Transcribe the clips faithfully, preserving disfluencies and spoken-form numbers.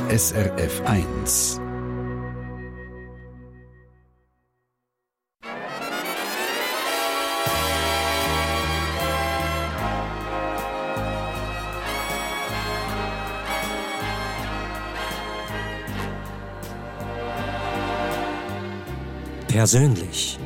S R F eins. Persönlich.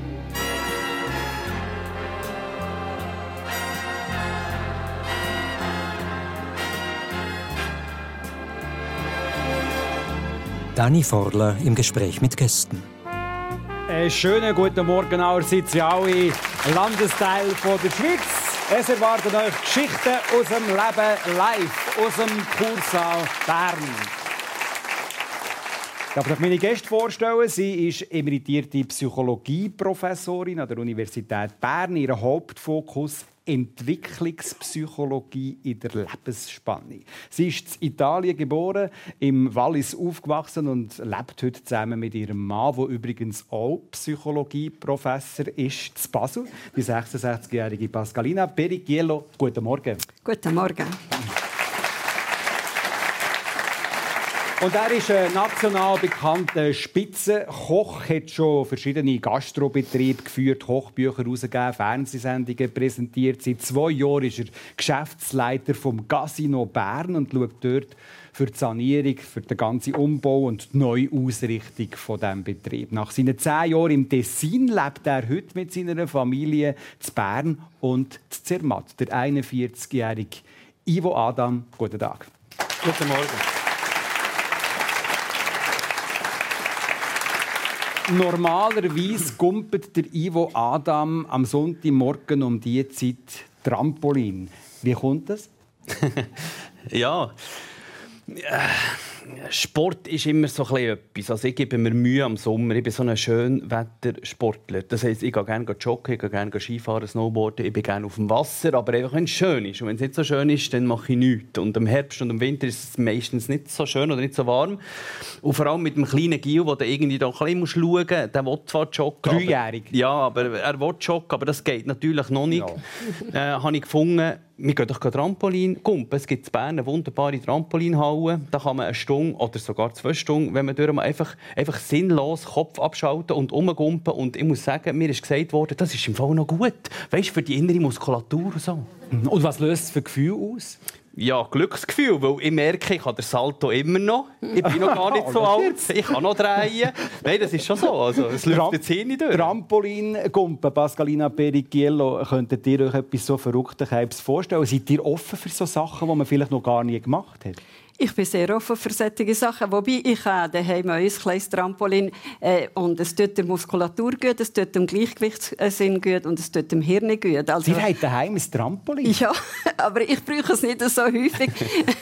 Dani Forler im Gespräch mit Gästen. Einen schönen guten Morgen allerseits in alle Landesteile der Schweiz. Es erwarten euch Geschichten aus dem Leben live, aus dem Kursaal Bern. Ich darf euch meine Gäste vorstellen. Sie ist emeritierte Psychologieprofessorin an der Universität Bern. Ihr Hauptfokus Entwicklungspsychologie in der Lebensspanne. Sie ist in Italien geboren, im Wallis aufgewachsen und lebt heute zusammen mit ihrem Mann, der übrigens auch Psychologieprofessor ist, in Basel. Die sechsundsechzigjährige Pascalina Pericchiello. Guten Morgen. Guten Morgen. Und er ist ein national bekannter Spitzenkoch, hat schon verschiedene Gastrobetriebe geführt, Kochbücher herausgegeben, Fernsehsendungen präsentiert. Seit zwei Jahren ist er Geschäftsleiter vom Casino Bern und schaut dort für die Sanierung, für den ganzen Umbau und die Neuausrichtung von diesem Betrieb. Nach seinen zehn Jahren im Tessin lebt er heute mit seiner Familie zu Bern und zu Zermatt. Der einundvierzigjährige Ivo Adam. Guten Tag. Guten Morgen. Normalerweise gumpet der Ivo Adam am Sonntagmorgen um diese Zeit Trampolin. Wie kommt das? Ja, Sport ist immer so etwas. Also ich gebe mir Mühe am Sommer. Ich bin so ein Schönwettersportler. Das heisst, ich gehe gerne joggen, ich gehe gerne Skifahren, Snowboarden. Ich bin gerne auf dem Wasser, aber einfach, wenn es schön ist. Und wenn es nicht so schön ist, dann mache ich nichts. Und im Herbst und im Winter ist es meistens nicht so schön oder nicht so warm. Und vor allem mit dem kleinen Gil, der irgendwie da ein bisschen schauen muss, der will zwar joggen. Dreijährig. Aber, ja, aber er will joggen, aber das geht natürlich noch nicht. Ja. Äh, habe ich gefunden, wir gehen doch Trampolin kumpen. Es gibt in Bern eine wunderbare Trampolinhalle. Da kann man eine Stunde oder sogar zwei Stunden, wenn man durch mal einfach, einfach sinnlos Kopf abschalten und rumgumpen. Und ich muss sagen, mir ist gesagt worden, das ist im Fall noch gut. Weißt, für die innere Muskulatur und so. Und was löst es für Gefühl aus? Ja, Glücksgefühl, weil ich merke, ich habe den Salto immer noch. Ich bin noch gar nicht so alt. Ich kann noch drehen. Nein, das ist schon so. Also, es läuft jetzt hier nicht durch. Trampolin-Gumpen, Pascalina Pericchiello, könntet ihr euch etwas so Verrücktes vorstellen? Seid ihr offen für so Sachen, die man vielleicht noch gar nie gemacht hat? Ich bin sehr offen für solche Sachen. Wobei, ich habe daheim ein kleines Trampolin. Äh, und es tut der Muskulatur gut, es tut dem Gleichgewichtssinn gut und es tut dem Hirn gut. Also, ihr habt daheim ein Trampolin? Ja, aber ich brauche es nicht so häufig,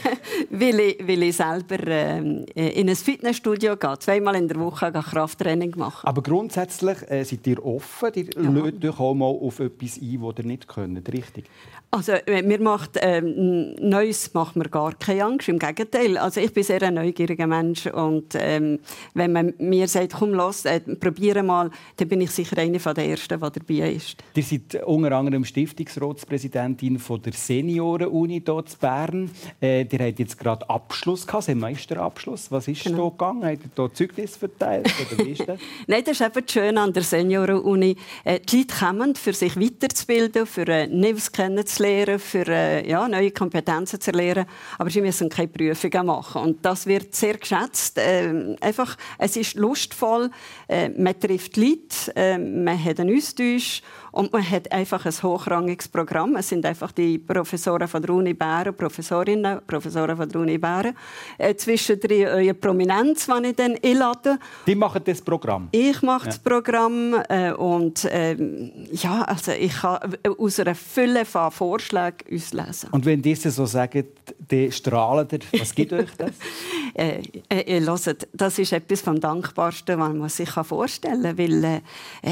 weil, ich, weil ich selber äh, in ein Fitnessstudio gehe. Zweimal in der Woche Krafttraining machen. Aber grundsätzlich äh, seid ihr offen? Ihr ja. Lädt euch auch mal auf etwas ein, das ihr nicht könnt, richtig? Also, mir macht ähm, Neues macht mir gar keine Angst. Im Gegenteil. Also, ich bin sehr ein neugieriger Mensch. Und ähm, wenn man mir sagt, komm, los, äh, probiere mal, dann bin ich sicher eine der Ersten, die dabei ist. Ihr seid unter anderem Stiftungsratspräsidentin von der Senioren-Uni hier in Bern. Äh, ihr habt jetzt gerade Abschluss gehabt, Semesterabschluss. Was ist genau. da gegangen? Habt ihr da Zeugnis verteilt? Oder wie ist das? Nein, das ist eben schön an der Senioren-Uni. Äh, die Leute kommen, für sich weiterzubilden, für äh, Neues kennenzulernen, für äh, ja, neue Kompetenzen zu erlernen, aber sie müssen keine Prüfungen machen. Und das wird sehr geschätzt. Äh, einfach, es ist lustvoll, äh, man trifft Leute, äh, man hat einen Austausch und man hat einfach ein hochrangiges Programm. Es sind einfach die Professoren von der Uni Bern, Professorinnen, Professoren von der Uni Bern. Äh, zwischendrin eure Prominenz, die ich dann einlade. Die machen das Programm? Ich mache ja. das Programm äh, und äh, ja, also ich kann aus einer Fülle von Vorschlägen auslesen. Und wenn diese so sagen, die strahlen ihr, was gibt euch das? äh, äh, hört, das ist etwas vom Dankbarsten, was man sich vorstellen kann. Weil, äh,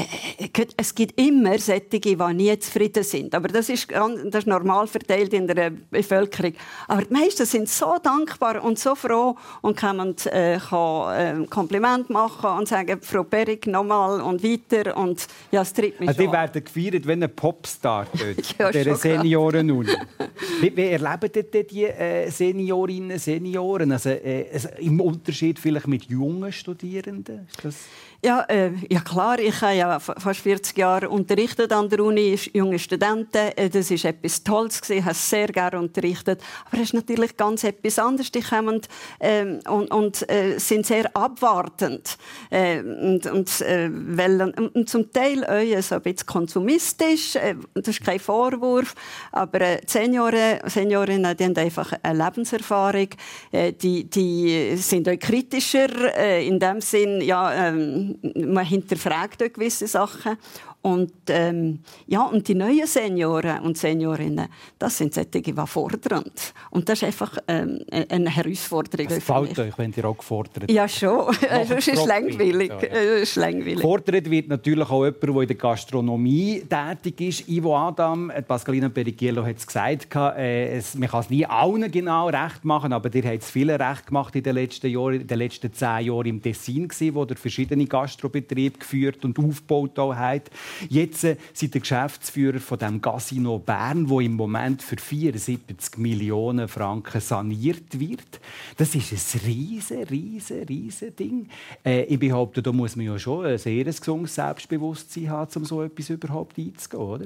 äh, es gibt immer solche, die nie zufrieden sind. Aber das ist, das ist normal verteilt in der Bevölkerung. Aber die meisten sind so dankbar und so froh und können äh, kann, äh, Kompliment machen und sagen, Frau Perig, nochmal und weiter. Und, ja, es treibt mich also schon die werden gefeiert wie ein Popstar dort, ja, der Senioren-Uni. Wie, wie erleben denn die äh, Seniorinnen und Senioren? Also, äh, also im Unterschied vielleicht mit jungen Studierenden? Ist das Ja, äh, ja klar, ich habe ja fast vierzig Jahre unterrichtet an der Uni, junge Studenten. Das war etwas Tolles, ich habe sehr gerne unterrichtet. Aber es ist natürlich ganz etwas anderes. Die kommen äh, und, und äh, sind sehr abwartend. Äh, und, und, äh, wollen, und zum Teil äh, so ein bisschen konsumistisch, äh, das ist kein Vorwurf. Aber äh, die Senioren, Seniorinnen die haben einfach eine Lebenserfahrung. Äh, die, die sind auch kritischer, äh, in dem Sinn, ja, ähm, man hinterfragt auch gewisse Sachen. Und, ähm, ja, und die neuen Senioren und Seniorinnen, das sind solche, die fordern. Und das ist einfach ähm, eine Herausforderung. Es gefällt euch, wenn ihr auch gefordert seid? Ja, schon. Es ist langweilig. Gefordert wird natürlich auch jemand, der in der Gastronomie tätig ist. Ivo Adam, Pascalina Perichiello hat es gesagt, äh, es, man kann es nie allen genau recht machen, aber ihr habt es vielen recht gemacht in den letzten Jahren, in den letzten zehn Jahren im Tessin, wo ihr verschiedene Gastrobetriebe geführt und aufgebaut habt. Jetzt äh, seid ihr Geschäftsführer von dem Casino Bern, wo im Moment für vierundsiebzig Millionen Franken saniert wird. Das ist ein riesen, riesen, riesen Ding. Äh, ich behaupte, da muss man ja schon ein sehr gesundes Selbstbewusstsein haben, um so etwas überhaupt einzugehen, oder?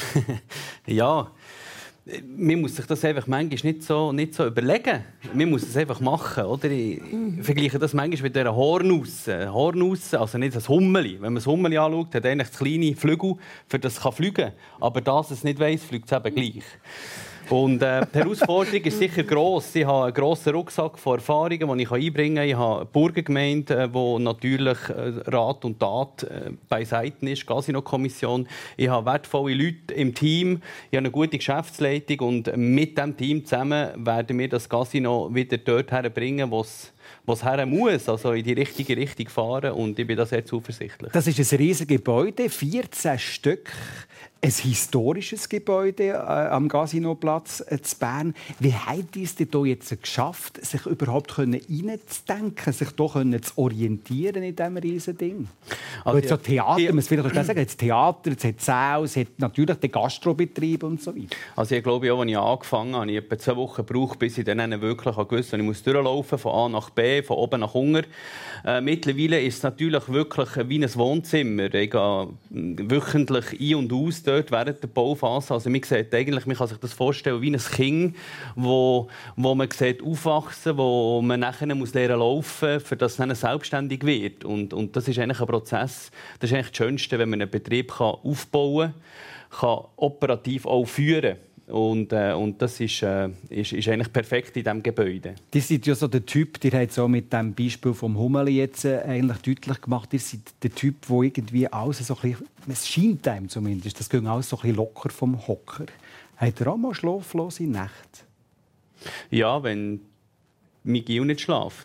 Ja. Man muss sich das einfach manchmal nicht so, nicht so überlegen. Man muss es einfach machen. Oder? Ich vergleiche das manchmal mit einer Hornusse. Hornusse, also nicht das Hummeli. Wenn man das Hummeli anschaut, hat eigentlich das kleine Flügel, für das es fliegen kann. Aber das es nicht weiss, fliegt es eben gleich. Und, äh, die Herausforderung ist sicher gross. Ich habe einen grossen Rucksack von Erfahrungen, die ich einbringen kann. Ich habe eine Burgergemeinde, die natürlich äh, Rat und Tat äh, beiseite ist, Casino-Kommission. Ich habe wertvolle Leute im Team. Ich habe eine gute Geschäftsleitung. Und mit diesem Team zusammen werden wir das Casino wieder dort herbringen, wo es was her muss, also in die richtige Richtung fahren. Und ich bin da sehr zuversichtlich. Das ist ein riesiges Gebäude, vierzehn Stück. Ein historisches Gebäude äh, am Gasinoplatz äh, in Bern. Wie habt ihr es denn jetzt geschafft, sich überhaupt hineinzudenken, sich doch zu orientieren in diesem riesigen Ding? Also, jetzt so Theater, ja, man vielleicht sagen, jetzt Theater, jetzt hat Säle, es hat natürlich den Gastrobetrieb und so weiter. Also ich glaube, als ich angefangen habe, habe ich etwa zwei Wochen gebraucht, bis ich dann wirklich gewusst habe, ich muss durchlaufen, von A nach B, von oben nach unten. Äh, mittlerweile ist es natürlich wirklich wie ein Wohnzimmer. Ich gehe wöchentlich ein und aus dort während der Bauphase. Also man sieht eigentlich, man kann sich das vorstellen wie ein Kind, wo, wo man sieht aufwachsen, wo man nachher muss lernen laufen, für das es dann selbstständig wird. Und, und das ist eigentlich ein Prozess. Das ist eigentlich das Schönste, wenn man einen Betrieb kann aufbauen kann, kann operativ auch führen. Und, äh, und das ist, äh, ist, ist eigentlich perfekt in diesem Gebäude. Die sind ja so der Typ, der hat so mit dem Beispiel vom Hummeli jetzt äh, eigentlich deutlich gemacht, ihr seid der Typ, der irgendwie alles so ein bisschen, es scheint einem zumindest, das geht alles so ein bisschen locker vom Hocker. Habt ihr auch mal schlaflose Nächte? Ja, wenn Miguel nicht schläft.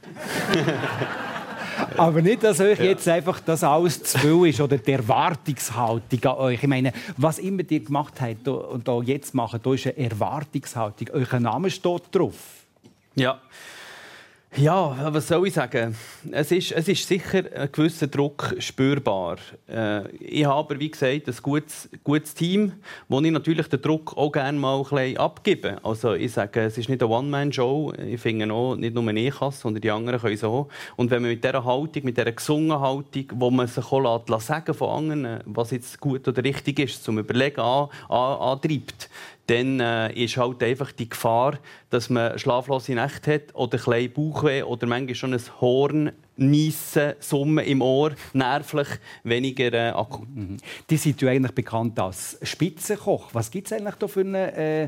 Aber nicht, dass euch jetzt einfach das alles zu viel ist oder die Erwartungshaltung an euch. Ich meine, was immer ihr gemacht habt und auch jetzt macht, da ist eine Erwartungshaltung. Euer Name steht drauf. Ja. Ja, was soll ich sagen? Es ist, es ist sicher ein gewisser Druck spürbar. Äh, ich habe aber, wie gesagt, ein gutes, gutes Team, wo ich natürlich den Druck auch gerne mal ein bisschen abgebe. Also ich sage, es ist nicht eine One-Man-Show. Ich finde auch, nicht nur ich kann, sondern die anderen können es auch. Und wenn man mit dieser Haltung, mit dieser gesungenen Haltung, wo man sich auch lässt, sagen von anderen, was jetzt gut oder richtig ist, zum Überlegen an, an, antreibt, dann äh, ist halt einfach die Gefahr, dass man schlaflose Nächte hat oder ein bisschen Bauchweh oder manchmal schon ein Horn, Niessen, Summen im Ohr, nervlich, weniger äh, akut. Mhm. Die sind ja eigentlich bekannt als Spitzenkoch. Was gibt es eigentlich da für eine äh,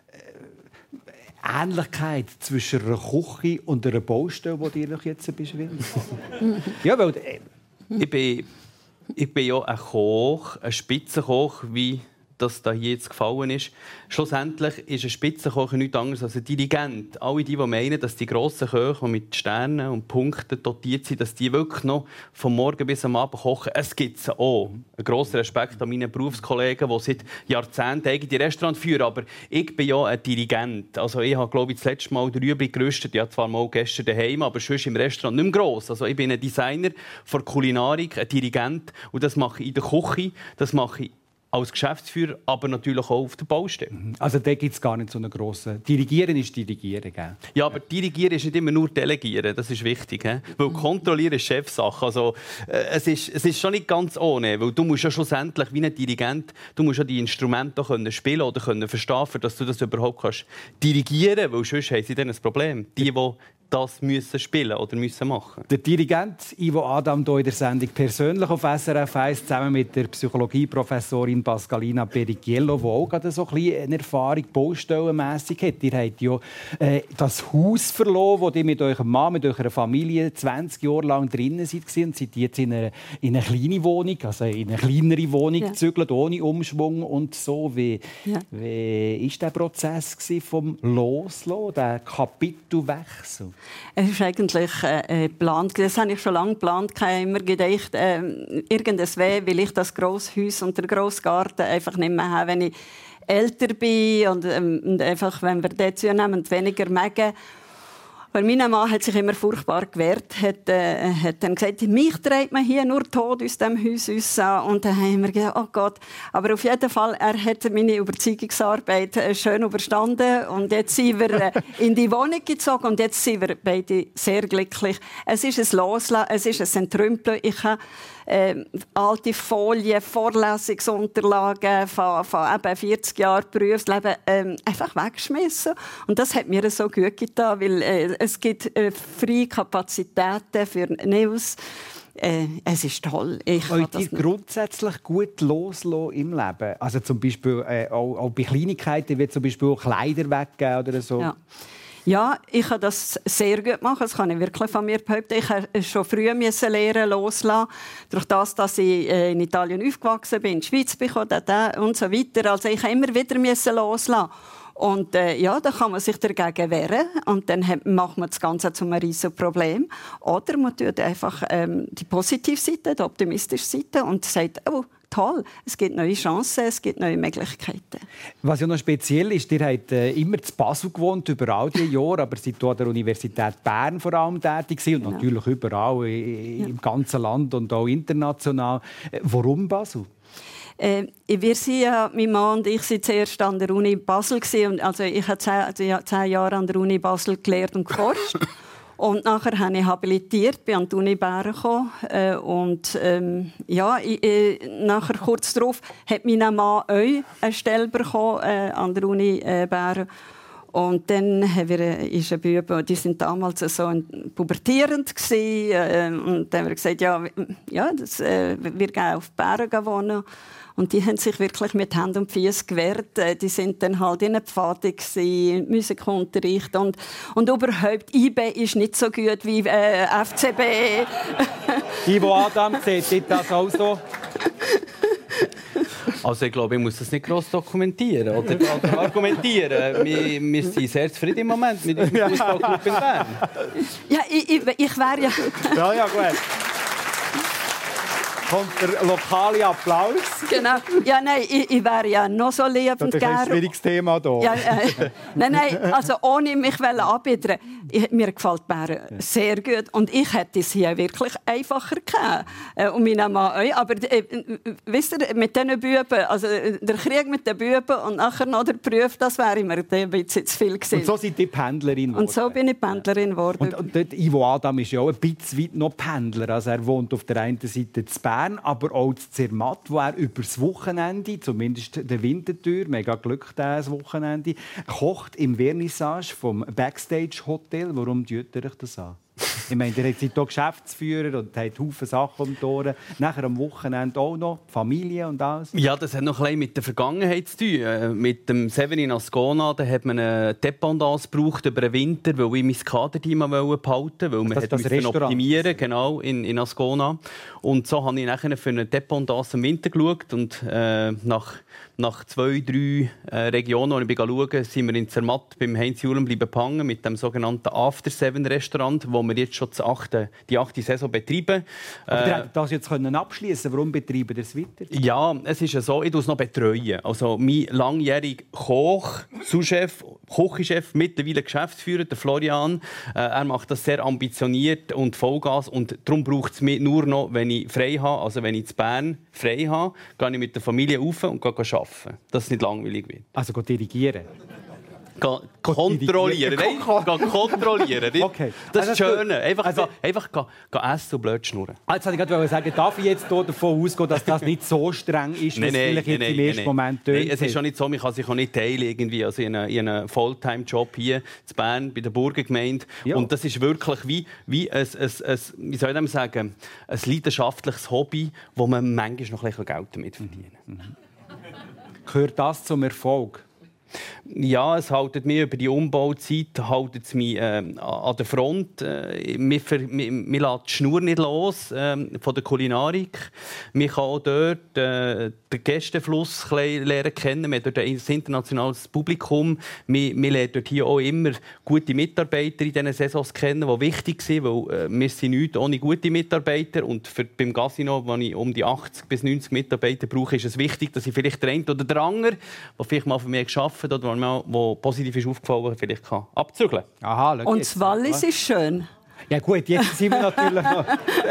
Ähnlichkeit zwischen einer Küche und einer Baustelle, die ihr euch jetzt beschreibt? Ja, weil, äh, ich, bin, ich bin ja ein Koch, ein Spitzenkoch, wie das da hier jetzt gefallen ist. Schlussendlich ist ein Spitzenkoch nichts anderes als ein Dirigent. Alle die, die meinen, dass die grossen Köche, die mit Sternen und Punkten dotiert sind, dass die wirklich noch vom Morgen bis am Abend kochen, es gibt es auch. Ein grosser Respekt an meine Berufskollegen, die seit Jahrzehnten eigene Restaurants führen. Aber ich bin ja ein Dirigent. Also ich habe, glaube ich, das letzte Mal drei Übrig gerüstet. Ich habe zwar mal gestern daheim, aber sonst im Restaurant nicht mehr gross. Also ich bin ein Designer von Kulinarik, ein Dirigent. Und das mache ich in der Küche, das mache ich als Geschäftsführer, aber natürlich auch auf der Baustelle. Also da gibt es gar nicht so einen grossen... Dirigieren ist Dirigieren, gell? Ja, aber Dirigieren ist nicht immer nur Delegieren, das ist wichtig. He? Weil Kontrollieren ist Chefsache. Also, äh, es, ist, es ist schon nicht ganz ohne, weil du musst ja schlussendlich wie ein Dirigent, du musst ja die Instrumente können spielen oder können verstehen, dass du das überhaupt kannst dirigieren, weil sonst haben sie dann ein Problem. Die, die das müssen spielen oder müssen machen. Der Dirigent Ivo Adam hier in der Sendung persönlich auf S R F eins zusammen mit der Psychologieprofessorin Pascalina Perichiello, die auch gerade so ein bisschen eine Erfahrung baustellenmässig hat. Ihr habt ja äh, das Haus verloren, wo ihr mit eurem Mann, mit eurer Familie zwanzig Jahre lang drinnen seid und seid jetzt in eine, in eine kleine Wohnung, also in eine kleinere Wohnung ja. gezügelt, ohne Umschwung und so. Wie, ja. wie war der Prozess vom Loslassen, der Kapitelwechsel? Es ist eigentlich äh, geplant. Das habe ich schon lange geplant. Ich habe immer gedacht, äh, irgendwas weh, will ich das grosse Haus und den grossen Garten einfach nicht mehr haben, wenn ich älter bin und, ähm, und einfach, wenn wir dort zunehmen, weniger mögen. Weil mein Mann hat sich immer furchtbar gewehrt, hat, äh, hat dann gesagt, mich dreht man hier nur tot aus diesem Haus raus. Und dann haben wir gedacht, oh Gott. Aber auf jeden Fall, er hat meine Überzeugungsarbeit äh, schön überstanden. Und jetzt sind wir äh, in die Wohnung gezogen und jetzt sind wir beide sehr glücklich. Es ist ein Loslassen, es ist ein Entrümpeln. Ich habe äh, alte Folien, Vorlesungsunterlagen von, von eben vierzig Jahren Berufsleben äh, einfach weggeschmissen. Und das hat mir so gut getan, weil äh, es gibt äh, freie Kapazitäten für News. Äh, es ist toll. Ich Wollt ihr grundsätzlich gut loslassen im Leben? Also zum Beispiel äh, auch, auch bei Kleinigkeiten, wie zum Beispiel Kleider weggeben oder so? Ja. Ja, ich kann das sehr gut machen. Das kann ich wirklich von mir behaupten. Ich musste schon früh lernen, loslassen. Durch das, dass ich in Italien aufgewachsen bin, in die Schweiz bekommen und so weiter. Also ich musste immer wieder loslassen. Und äh, ja, da kann man sich dagegen wehren und dann macht man das Ganze zu einem riesigen Problem. Oder man tut einfach ähm, die positive Seite, die optimistische Seite und sagt, oh, toll, es gibt neue Chancen, es gibt neue Möglichkeiten. Was ja noch speziell ist, ihr habt äh, immer zu Basel gewohnt, über all diese Jahre, aber seid an der Universität Bern vor allem tätig und genau. natürlich überall i- ja. im ganzen Land und auch international. Äh, warum Basel? Äh, wir sind ja, mein Mann und ich waren zuerst an der Uni Basel. Und also ich habe zehn, also zehn Jahre an der Uni Basel gelehrt und geforscht. Und nachher habe ich habilitiert, bin an die Uni Bern gekommen. Äh, und ähm, ja, ich, äh, nachher kurz darauf hat mein Mann auch eine Stelle bekommen äh, an der Uni äh, Bern. Und dann haben wir, äh, ist ein Bube, die sind damals so pubertierend gewesen, äh, und dann haben wir gesagt, ja, ja das, äh, wir gehen auf Bern wohnen. Und die haben sich wirklich mit Hand und Füßen gewehrt. Die sind dann halt in der Pfade gewesen, Musikunterricht und und überhaupt I B ist nicht so gut wie äh, F C B. Ivo Adam, seht ihr das auch so? Also ich glaube, ich muss das nicht gross dokumentieren oder, oder argumentieren. Wir, wir sind sehr zufrieden im Moment mit unserem Fußballclub in Bern. Ja, ich, ich, ich wäre ja... ja, ja, gut. Kommt der lokale Applaus. Genau. Ja, nein, ich, ich wäre ja noch so lieb und gern. Das ist ein schwieriges Thema hier. Ja, äh, nein, nein, also ohne mich anbieten. Mir gefällt Bern sehr gut. Und ich hätte es hier wirklich einfacher gehabt. Äh, und mein Mann auch. Aber äh, wisst ihr, mit diesen Buben, also der Krieg mit den Buben und nachher noch der Beruf, das wäre mir ein bisschen zu viel gewesen. Und so sind die Pendlerin geworden. Und so bin ich Pendlerin geworden. Und, und dort, Ivo Adam ist ja auch ein bisschen weit noch Pendler. Also er wohnt auf der einen Seite in Bern, aber auch in Zermatt, wo er über das Wochenende, zumindest der Winterthur, mega Glück das Wochenende, kocht im Vernissage vom Backstage Hotel. Warum tut ihr euch das an? Ich meine, ihr seid hier Geschäftsführer und habt Haufen Sachen um die Ohren. Nachher am Wochenende auch noch Familie und alles. Ja, das hat noch ein bisschen mit der Vergangenheit zu tun. Mit dem Seven in Ascona da hat man eine Dependance gebraucht über den Winter, weil ich mein Kaderteam behalten wollte, weil man das, das optimieren genau, in, in Ascona. Und so habe ich nachher für eine Dependance im Winter geschaut und äh, nach Nach zwei, drei äh, Regionen, die ich schaue, sind wir in Zermatt beim Heinz Julen bleiben hängen mit dem sogenannten After Seven Restaurant, wo wir jetzt schon das achte, die achte Saison betreiben. Aber äh, ihr hättet das jetzt können abschließen. Warum betreiben ihr es weiter? Ja, es ist ja so, ich betreue es noch. Betreuen. Also mein langjähriger Koch, Sous-Chef, Küchenchef, mittlerweile Geschäftsführer, der Florian, äh, er macht das sehr ambitioniert und Vollgas. Und darum braucht es mich nur noch, wenn ich frei habe, also wenn ich in Bern frei habe, gehe ich mit der Familie rauf und gehe arbeiten. Dass es nicht langweilig wird. Also dirigieren? Ga kontrollieren. Nein, ga kontrollieren. Okay. Das ist das also, Schöne. Einfach, also, ga, einfach ga, ga essen und blöd schnurren. Jetzt wollte ich gerade sagen, darf ich jetzt davon ausgehen, dass das nicht so streng ist, wie es vielleicht jetzt im ersten Moment tönt? Nein, es ist schon nicht so, man kann sich auch nicht teilen. Irgendwie. Also in einem eine Fulltime-Job hier in Bern bei der Burgergemeinde. Ja. Und das ist wirklich wie, wie ein, ein, ein, wie soll ich sagen, ein leidenschaftliches Hobby, wo man manchmal noch ein bisschen Geld damit verdienen kann. Mhm. Gehört das zum Erfolg? Ja, es hält mich über die Umbauzeit hält es mich, äh, an der Front. Äh, mir, mir, mir lässt die Schnur nicht los äh, von der Kulinarik. Man kann auch dort äh, den Gästefluss lernen kennen. Man hat dort ein internationales Publikum. Man, man lernt dort hier auch immer gute Mitarbeiter in diesen Saisons kennen, die wichtig sind, weil äh, wir sind nichts ohne gute Mitarbeiter. Und für, beim Casino, wo ich um die achtzig bis neunzig Mitarbeiter brauche, ist es wichtig, dass ich vielleicht den einen oder den anderen, der vielleicht mal für mich gearbeitet hat oder mal, wo positiv ist aufgefallen, vielleicht kann abzügeln. Aha, und das Wallis ist schön. Ja gut, jetzt sind wir natürlich noch...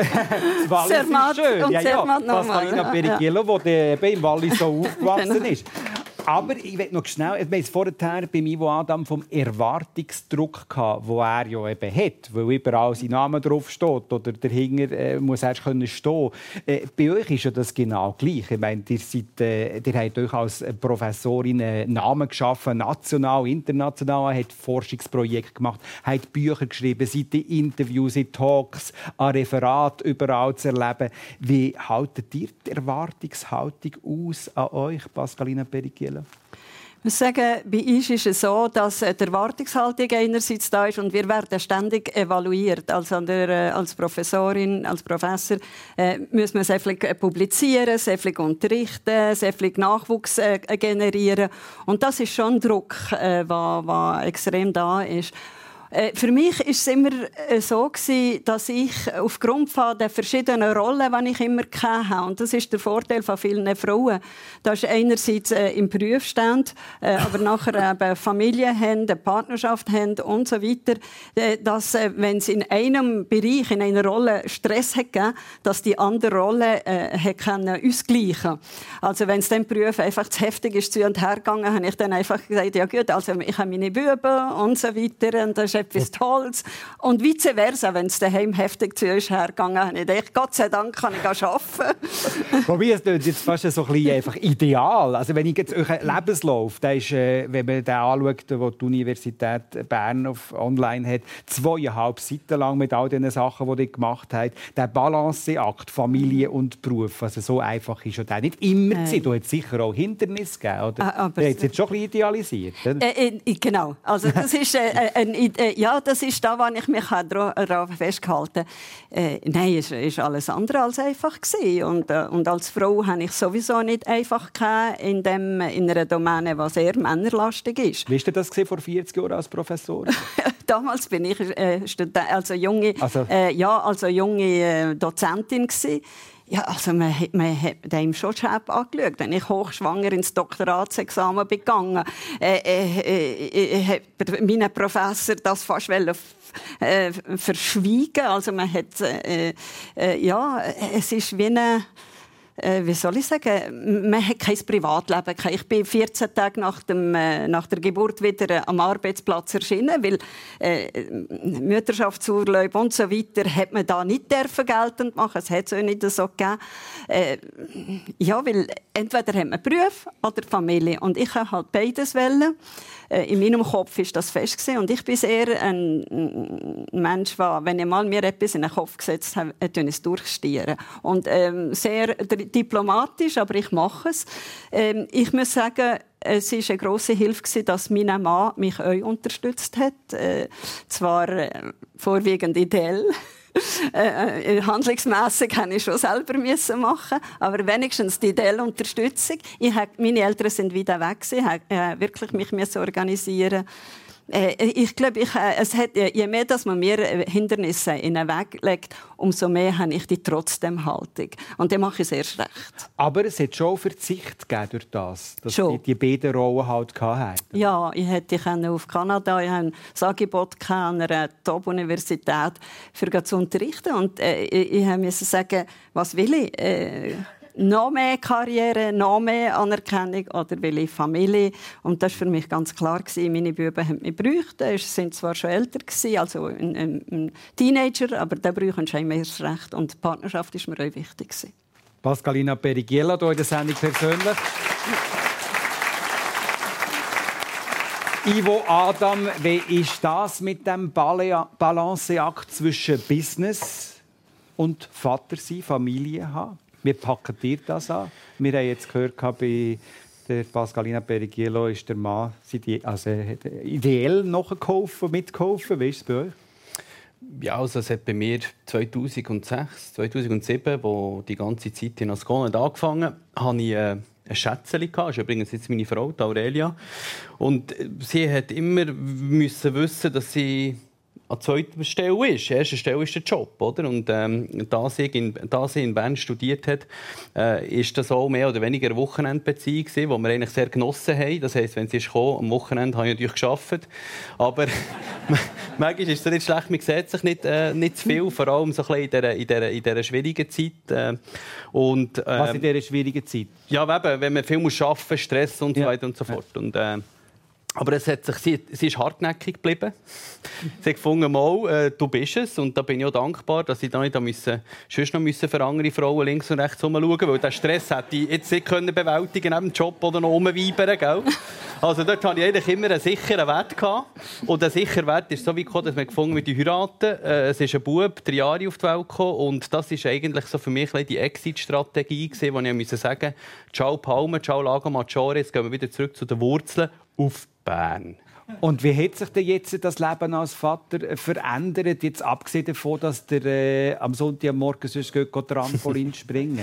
das Wallis Zermatt ist schön. Und ja, ja. Pascalina Perichello, die im Wallis so aufgewachsen ist. Aber ich will noch schnell, wir haben es vorher beim Ivo Adam vom Erwartungsdruck gehabt, den er ja eben hat, weil überall sein Name drauf steht oder dahinter äh, muss erst können stehen. Äh, bei euch ist ja das genau gleich. Ich meine, ihr, seid, äh, ihr habt euch als Professorin einen Namen geschaffen, national, international, habt Forschungsprojekte gemacht, habt Bücher geschrieben, seid in Interviews, in Talks, an Referaten überall zu erleben. Wie haltet ihr die Erwartungshaltung aus an euch, Pascalina Perichello? Ich muss sagen, bei uns ist es so, dass die Erwartungshaltung einerseits da ist und wir werden ständig evaluiert. Also der, als Professorin, als Professor äh, müssen wir sehr viel publizieren, sehr viel unterrichten, sehr viel Nachwuchs äh, generieren. Und das ist schon ein Druck, äh, der extrem da ist. Für mich war es immer so, dass ich aufgrund der verschiedenen Rollen, die ich immer hatte, und das ist der Vorteil von vielen Frauen, dass einerseits im Berufsstand, aber nachher eben Familie haben, eine Partnerschaft haben und so weiter, dass, wenn es in einem Bereich, in einer Rolle Stress gegeben, dass die andere Rolle äh, können ausgleichen. Also wenn es dem Beruf einfach zu heftig ist, zu und her gegangen, habe ich dann einfach gesagt, ja gut, also ich habe meine Buben und so weiter, und das ist etwas Tolles. Und vice versa, wenn es daheim heftig zu uns hergegangen habe ich gedacht, Gott sei Dank kann ich arbeiten. Wobei, es ist jetzt fast so ein bisschen einfach ideal. Also wenn ich jetzt euren Lebenslauf, der ist, äh, wenn man den anschaut, den die Universität Bern auf online hat, zweieinhalb Seiten lang mit all den Sachen, die ihr gemacht habt, der Balanceakt Familie und Beruf, also so einfach ist ja nicht immer gewesen. Du hast sicher auch Hindernisse gegeben, oder? Ah, aber das ist jetzt schon ein bisschen idealisiert. Äh, äh, genau. Also das ist äh, ein, äh, ja, das ist da, wo ich mich darauf festgehalten habe. Äh, nein, es war alles andere als einfach gewesen. Und, äh, und als Frau hatte ich sowieso nicht einfach in, dem, in einer Domäne, die sehr männerlastig ist. Wie war das vor vierzig Jahren als Professor? Damals bin ich äh, also junge, also. Äh, ja, also junge äh, Dozentin gewesen. Ja, also man, man hat ihm schon schäb angeschaut. Wenn ich hochschwanger ins Doktoratsexamen begangen, äh, äh, äh, hat mein Professor das fast wollen, äh, verschwiegen. Also man hat, äh, äh, ja, es ist wie eine, äh, wie soll ich sagen, man hat kein Privatleben. Ich bin vierzehn Tage nach, dem, äh, nach der Geburt wieder am Arbeitsplatz erschienen, weil äh, Mutterschaftsurlaub und so weiter hat man da nicht dürfen geltend machen. Es hat es auch nicht so gegeben. Äh, ja, weil entweder hat man Beruf oder Familie. Und ich wollte halt beides wollen. Äh, in meinem Kopf war das fest gewesen. Und ich bin sehr ein Mensch, der, wenn ich mal mir etwas in den Kopf gesetzt habe, ich es durchstieren. Und ähm, sehr diplomatisch, aber ich mache es. Ähm, ich muss sagen, es war eine grosse Hilfe, dass mein Mann mich auch unterstützt hat. Äh, zwar äh, vorwiegend ideell. äh, handlungsmässig musste ich schon selber machen, aber wenigstens die ideelle Unterstützung. Ich hab, meine Eltern sind wieder weg, ich musste wirklich mich organisieren. Äh, ich glaube, ich, äh, es hat, je mehr dass man mir Hindernisse in den Weg legt, umso mehr habe ich die trotzdem Haltung. Und dann mache ich es erst recht. Aber es hat schon Verzicht gegeben durch das, dass schon. die, die beiden Rollen halt hatten. Ja, ich hätte auf Kanada, ich habe ein Angebot an einer Top-Universität für zu unterrichten. Und äh, ich, ich musste sagen, was will ich? Äh, noch mehr Karriere, noch mehr Anerkennung oder will ich Familie? Und das war für mich ganz klar. Meine Buben haben mich gebraucht. Sie sind zwar schon älter, also ein, ein, ein Teenager, aber der brauchen schon erst recht. Und die Partnerschaft war mir auch wichtig. Pascalina Perighiello hier in der Sendung persönlich. Ivo Adam, wie ist das mit dem Balanceakt zwischen Business und Vatersein, Familie haben? Wie packen ihr das an? Wir haben jetzt gehört, bei der Pascalina Perighiello ist der Mann also ideell nachgeholfen, mitgeholfen. Wie ist es bei euch? Ja, also es hat bei mir zweitausendsechs, zweitausendsieben, wo die ganze Zeit in Ascona angefangen habe, ich äh, ein Schätzchen gehabt. Das ist übrigens jetzt meine Frau, Aurelia. Und sie hat immer müssen wissen, dass sie an zweiter Stelle ist. Die erste Stelle ist der Job. Oder? Und ähm, da, sie in, da sie in Bern studiert hat, äh, ist das auch mehr oder weniger eine Wochenendbeziehung, die wir eigentlich sehr genossen haben. Das heisst, wenn sie ist gekommen, am Wochenende habe ich natürlich gearbeitet. Aber manchmal ist es nicht schlecht, man sieht sich nicht, äh, nicht zu viel, vor allem so ein bisschen in dieser, in dieser, in dieser schwierigen Zeit. Äh, und, äh, Was in dieser schwierigen Zeit? Ja, eben, wenn man viel muss arbeiten muss, Stress und so weiter und so fort. Und, äh, aber es hat sich, sie, sie ist hartnäckig geblieben. Sie hat gefunden, mal, äh, du bist es. Und da bin ich auch dankbar, dass ich da nicht müssen, sonst noch müssen für andere Frauen links und rechts herumschauen, weil den Stress hätte ich jetzt nicht können bewältigen neben dem Job oder noch rumweibern, gell? Also dort hatte ich eigentlich immer einen sicheren Wert gehabt. Und der sichere Wert ist so wie gekommen, dass wir gefunden haben, wir heiraten. Äh, es ist ein Bub, drei Jahre auf die Welt gekommen. Und das ist eigentlich so für mich die Exit-Strategie gewesen, wo ich musste sagen, ciao Palme, ciao Lago Maggiore, jetzt gehen wir wieder zurück zu den Wurzeln auf Bern. Und wie hat sich denn jetzt das Leben als Vater verändert, jetzt abgesehen davon, dass der äh, am Sonntagmorgen sonst Trampolin springen?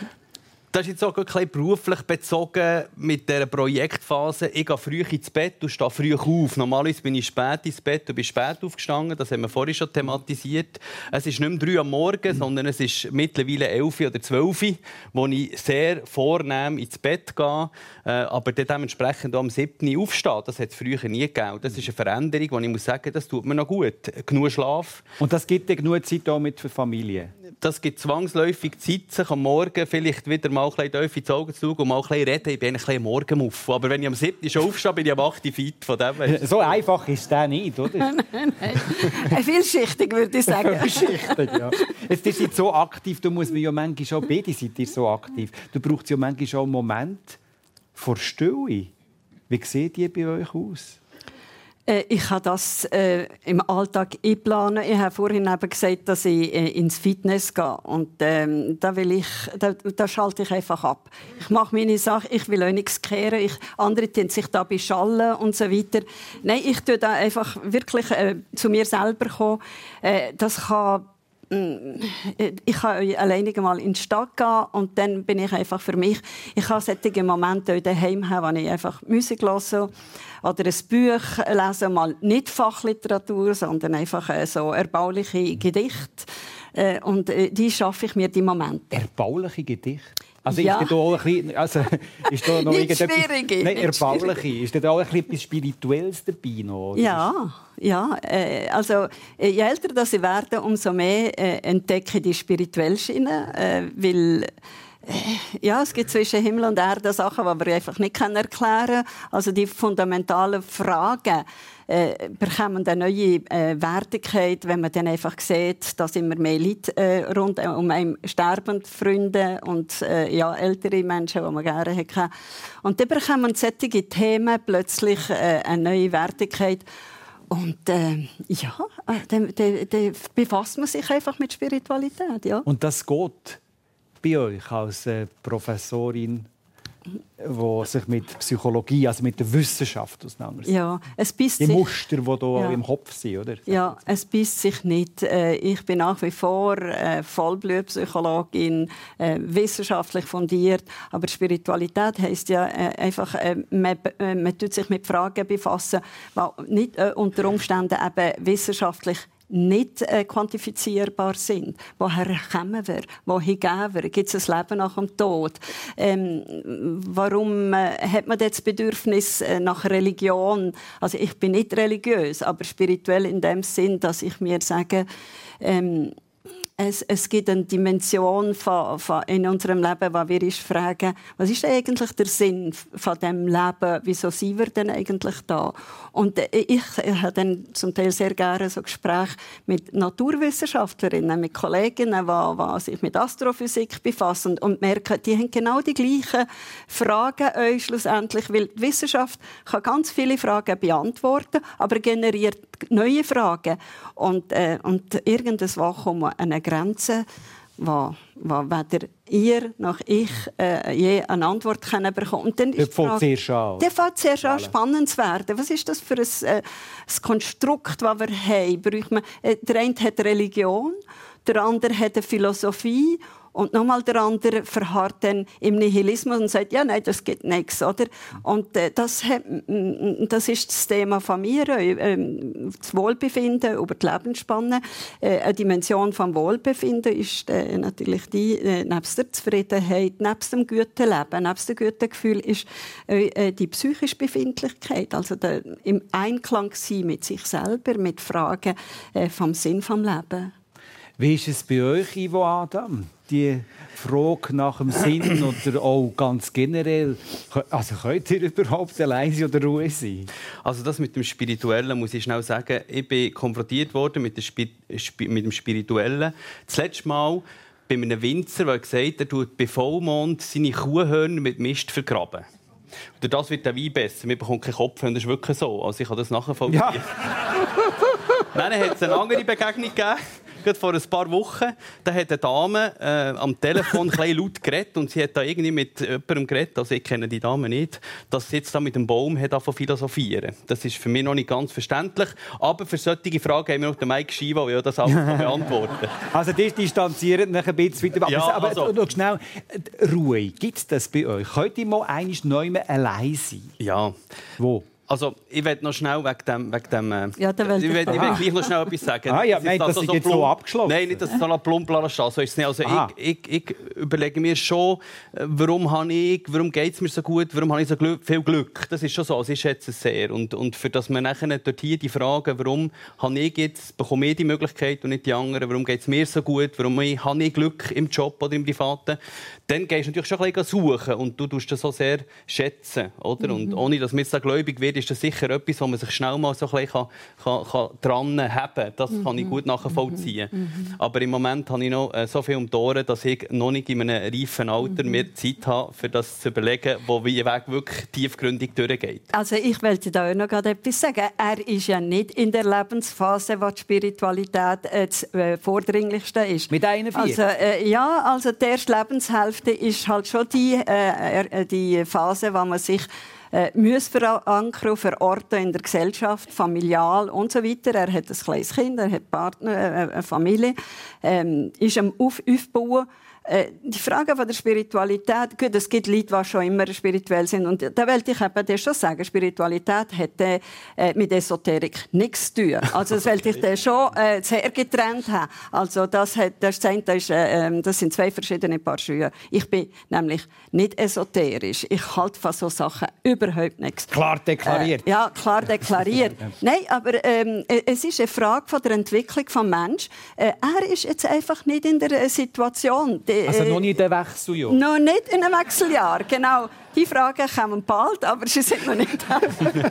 Das ist jetzt auch ein bisschen beruflich bezogen mit dieser Projektphase. Ich gehe früh ins Bett und stehe früh auf. Normalerweise bin ich spät ins Bett und bin spät aufgestanden. Das haben wir vorhin schon thematisiert. Es ist nicht mehr drei am Morgen, sondern es ist mittlerweile elf oder zwölf, wo ich sehr vornehm ins Bett gehe. Aber dementsprechend auch am siebten aufstehe. Das hat es früher nie gegeben. Das ist eine Veränderung, wo ich muss sagen, das tut mir noch gut. Genug Schlaf. Und das gibt dir genug Zeit auch mit für Familie? Das gibt zwangsläufig Zeit, sich am Morgen vielleicht wieder mal ein bisschen ins Auge zu schauen und mal ein bisschen reden. Ich bin eigentlich ein Morgenmuff. Aber wenn ich am siebten schon aufstehe, bin ich am achten fit. Von dem so einfach ist das nicht, oder? Nein, nein. Vielschichtig, würde ich sagen. Vielschichtig, ja. Jetzt ist sie so aktiv, du musst ja manchmal auch, beide Seiten so aktiv. Du brauchst ja manchmal auch einen Moment vor Stille. Wie sieht die bei euch aus? Ich habe das äh, im Alltag einplanen. Ich habe vorhin eben gesagt, dass ich äh, ins Fitness gehe. Und ähm, da, will ich, da, da schalte ich einfach ab. Ich mache meine Sache, ich will auch nichts kehren. Ich, andere tun sich da beschallen und so weiter. Nein, ich tue da einfach wirklich äh, zu mir selber kommen. Äh, das kann Ich kann alleine mal in die Stadt gehen und dann bin ich einfach für mich. Ich habe solche Momente daheim, wo ich einfach Musik höre oder ein Buch lese, mal nicht Fachliteratur, sondern einfach so erbauliche Gedichte. Und die schaffe ich mir die Momente. Erbauliche Gedichte? Also ja. ist da auch ein bisschen, also ist da noch nicht schwierig. Nein, erbauliche. Ist da auch ein bisschen etwas Spirituelles dabei noch? Ja, ja. Äh, also je älter das ich werde, umso mehr äh, entdecke ich die spirituelle Schiene, äh, weil ja, es gibt zwischen Himmel und Erde Sachen, die wir einfach nicht erklären können. Also die fundamentalen Fragen äh, bekommen eine neue äh, Wertigkeit, wenn man dann einfach sieht, dass immer mehr Leute äh, rund um einen sterben, Freunde und äh, ja, ältere Menschen, die man gerne hat. Und dann bekommen solche Themen plötzlich äh, eine neue Wertigkeit. Und äh, ja, dann, dann, dann befasst man sich einfach mit Spiritualität. Ja. Und das geht bei euch als äh, Professorin die sich mit Psychologie, also mit der Wissenschaft auseinandersetzt. Ja, es beißt die sich, Muster, die hier ja. im Kopf sind, oder? Ja, es beißt sich nicht. Ich bin nach wie vor Vollblutpsychologin, wissenschaftlich fundiert, aber Spiritualität heisst ja einfach, man, man tut sich mit Fragen befassen, die nicht unter Umständen eben wissenschaftlich nicht äh, quantifizierbar sind. Woher kommen wir? Wohin gehen wir? Gibt es ein Leben nach dem Tod? Ähm, warum äh, hat man das Bedürfnis äh, nach Religion? Also ich bin nicht religiös, aber spirituell in dem Sinn, dass ich mir sage, ähm, Es, es gibt eine Dimension von, von in unserem Leben, wo wir uns fragen, was ist eigentlich der Sinn von dem Leben? Wieso sind wir denn eigentlich da? Und ich, ich habe dann zum Teil sehr gerne so Gespräche mit Naturwissenschaftlerinnen, mit Kolleginnen, die, die sich mit Astrophysik befassen und merken, die haben genau die gleichen Fragen euch schlussendlich, weil die Wissenschaft kann ganz viele Fragen beantworten, aber generiert neue Fragen. Und, äh, und irgendwann kommt eine Grenze, wo, wo weder ihr noch ich äh, je eine Antwort können bekommen. Und dann ist die Frage, zuerst an. der fängt zuerst an, spannend zu werden. Was ist das für ein, äh, ein Konstrukt, das wir haben? Braucht man, äh, der eine hat Religion, der andere hat eine Philosophie. Und nochmal der andere verharrt dann im Nihilismus und sagt, ja, nein, das geht nichts, oder? Und äh, das, hat, das ist das Thema von mir, äh, das Wohlbefinden über die Lebensspanne. Äh, eine Dimension vom Wohlbefinden ist äh, natürlich die, äh, nebst der Zufriedenheit, nebst dem guten Leben, nebst dem guten Gefühl, ist äh, die psychische Befindlichkeit, also der, im Einklang sein mit sich selber, mit Fragen äh, vom Sinn vom Leben. Wie ist es bei euch, Ivo Adam? Die Frage nach dem Sinn oder auch ganz generell, also könnt ihr überhaupt allein sein oder ruhig sein? Also das mit dem Spirituellen muss ich schnell sagen. Ich bin konfrontiert worden mit, Spi- Spi- mit dem Spirituellen. Das letzte Mal bei einem Winzer, der gesagt hat, er tut bei Vollmond seine Kuhhörner mit Mist vergraben. Und durch das wird der Wein besser. Man bekommt keinen Kopf, und das ist wirklich so. Also ich kann das nachvollziehen. Ja. Dann hat es eine andere Begegnung gegeben. Gerade vor ein paar Wochen, da hat eine Dame äh, am Telefon ein bisschen laut geredet und sie hat da irgendwie mit jemandem geredet, also ich kenne die Dame nicht, dass sie jetzt da mit dem Baum hat angefangen zu philosophieren. Das ist für mich noch nicht ganz verständlich, aber für solche Fragen haben wir noch den Mike Schiva, der das auch beantworten kann. Also die distanzieren nach ein bisschen weiter. Ja, aber also, noch schnell, Ruhe, gibt es das bei euch? Könnt ihr mal einmal neu allein sein? Ja. Wo? Also, ich will noch schnell wegen dem... Wegen dem äh, ja, ich will, ich will gleich noch schnell etwas sagen. Ah, ja, das nein, ist das also ist so jetzt plump, so abgeschlossen. Nein, nicht, dass es so ein Plumpler ist. Also, ich, also ich, ich, ich überlege mir schon, warum habe ich, warum geht es mir so gut, warum habe ich so Glück, viel Glück. Das ist schon so, also ich schätze es sehr. Und, und für das man nachher dort hier die Frage, warum habe ich jetzt, bekomme ich die Möglichkeit und nicht die anderen, warum geht es mir so gut, warum ich, habe ich Glück im Job oder im Privaten, dann gehst du natürlich schon ein bisschen suchen und du tust das so sehr schätzen. Oder? Mhm. Und ohne, dass man jetzt da gläubig wird, ist das sicher etwas, wo man sich schnell mal so ein bisschen kann, kann, kann dran haben kann. Das mhm. kann ich gut nachvollziehen. Mhm. Aber im Moment habe ich noch äh, so viel um die Ohren, dass ich noch nicht in einem reifen Alter mhm. mehr Zeit habe, für das zu überlegen, wo wie Weg wirklich tiefgründig durchgeht. Also ich wollte da auch noch etwas sagen. Er ist ja nicht in der Lebensphase, wo die Spiritualität äh, das äh, vordringlichste ist. Mit einundvierzig? Also, äh, ja, also die erste Lebenshälfte ist halt schon die, äh, die Phase, wo man sich äh, muss verankern, verorten in der Gesellschaft, familial und so weiter. Er hat ein kleines Kind, er hat Partner, äh, eine Familie, ähm, ist am Auf- Aufbauen. Äh, die Frage von der Spiritualität, gut, es gibt Leute, die schon immer spirituell sind. Und da wollte ich eben schon sagen, Spiritualität hat äh, mit Esoterik nichts zu tun. Also das wollte ich dann schon äh, sehr getrennt haben. Also das, hat, das, ist, äh, das sind zwei verschiedene Paar Schuhe. Ich bin nämlich nicht esoterisch. Ich halte von solchen Sachen überhaupt nichts. Klar deklariert. Äh, ja, klar deklariert. Nein, aber ähm, es ist eine Frage von der Entwicklung des Menschen. Äh, er ist jetzt einfach nicht in der Situation. Also noch nicht in den Wechseljahr? Noch nicht in einem Wechseljahr, genau. Die Fragen kommen bald, aber sie sind noch nicht da.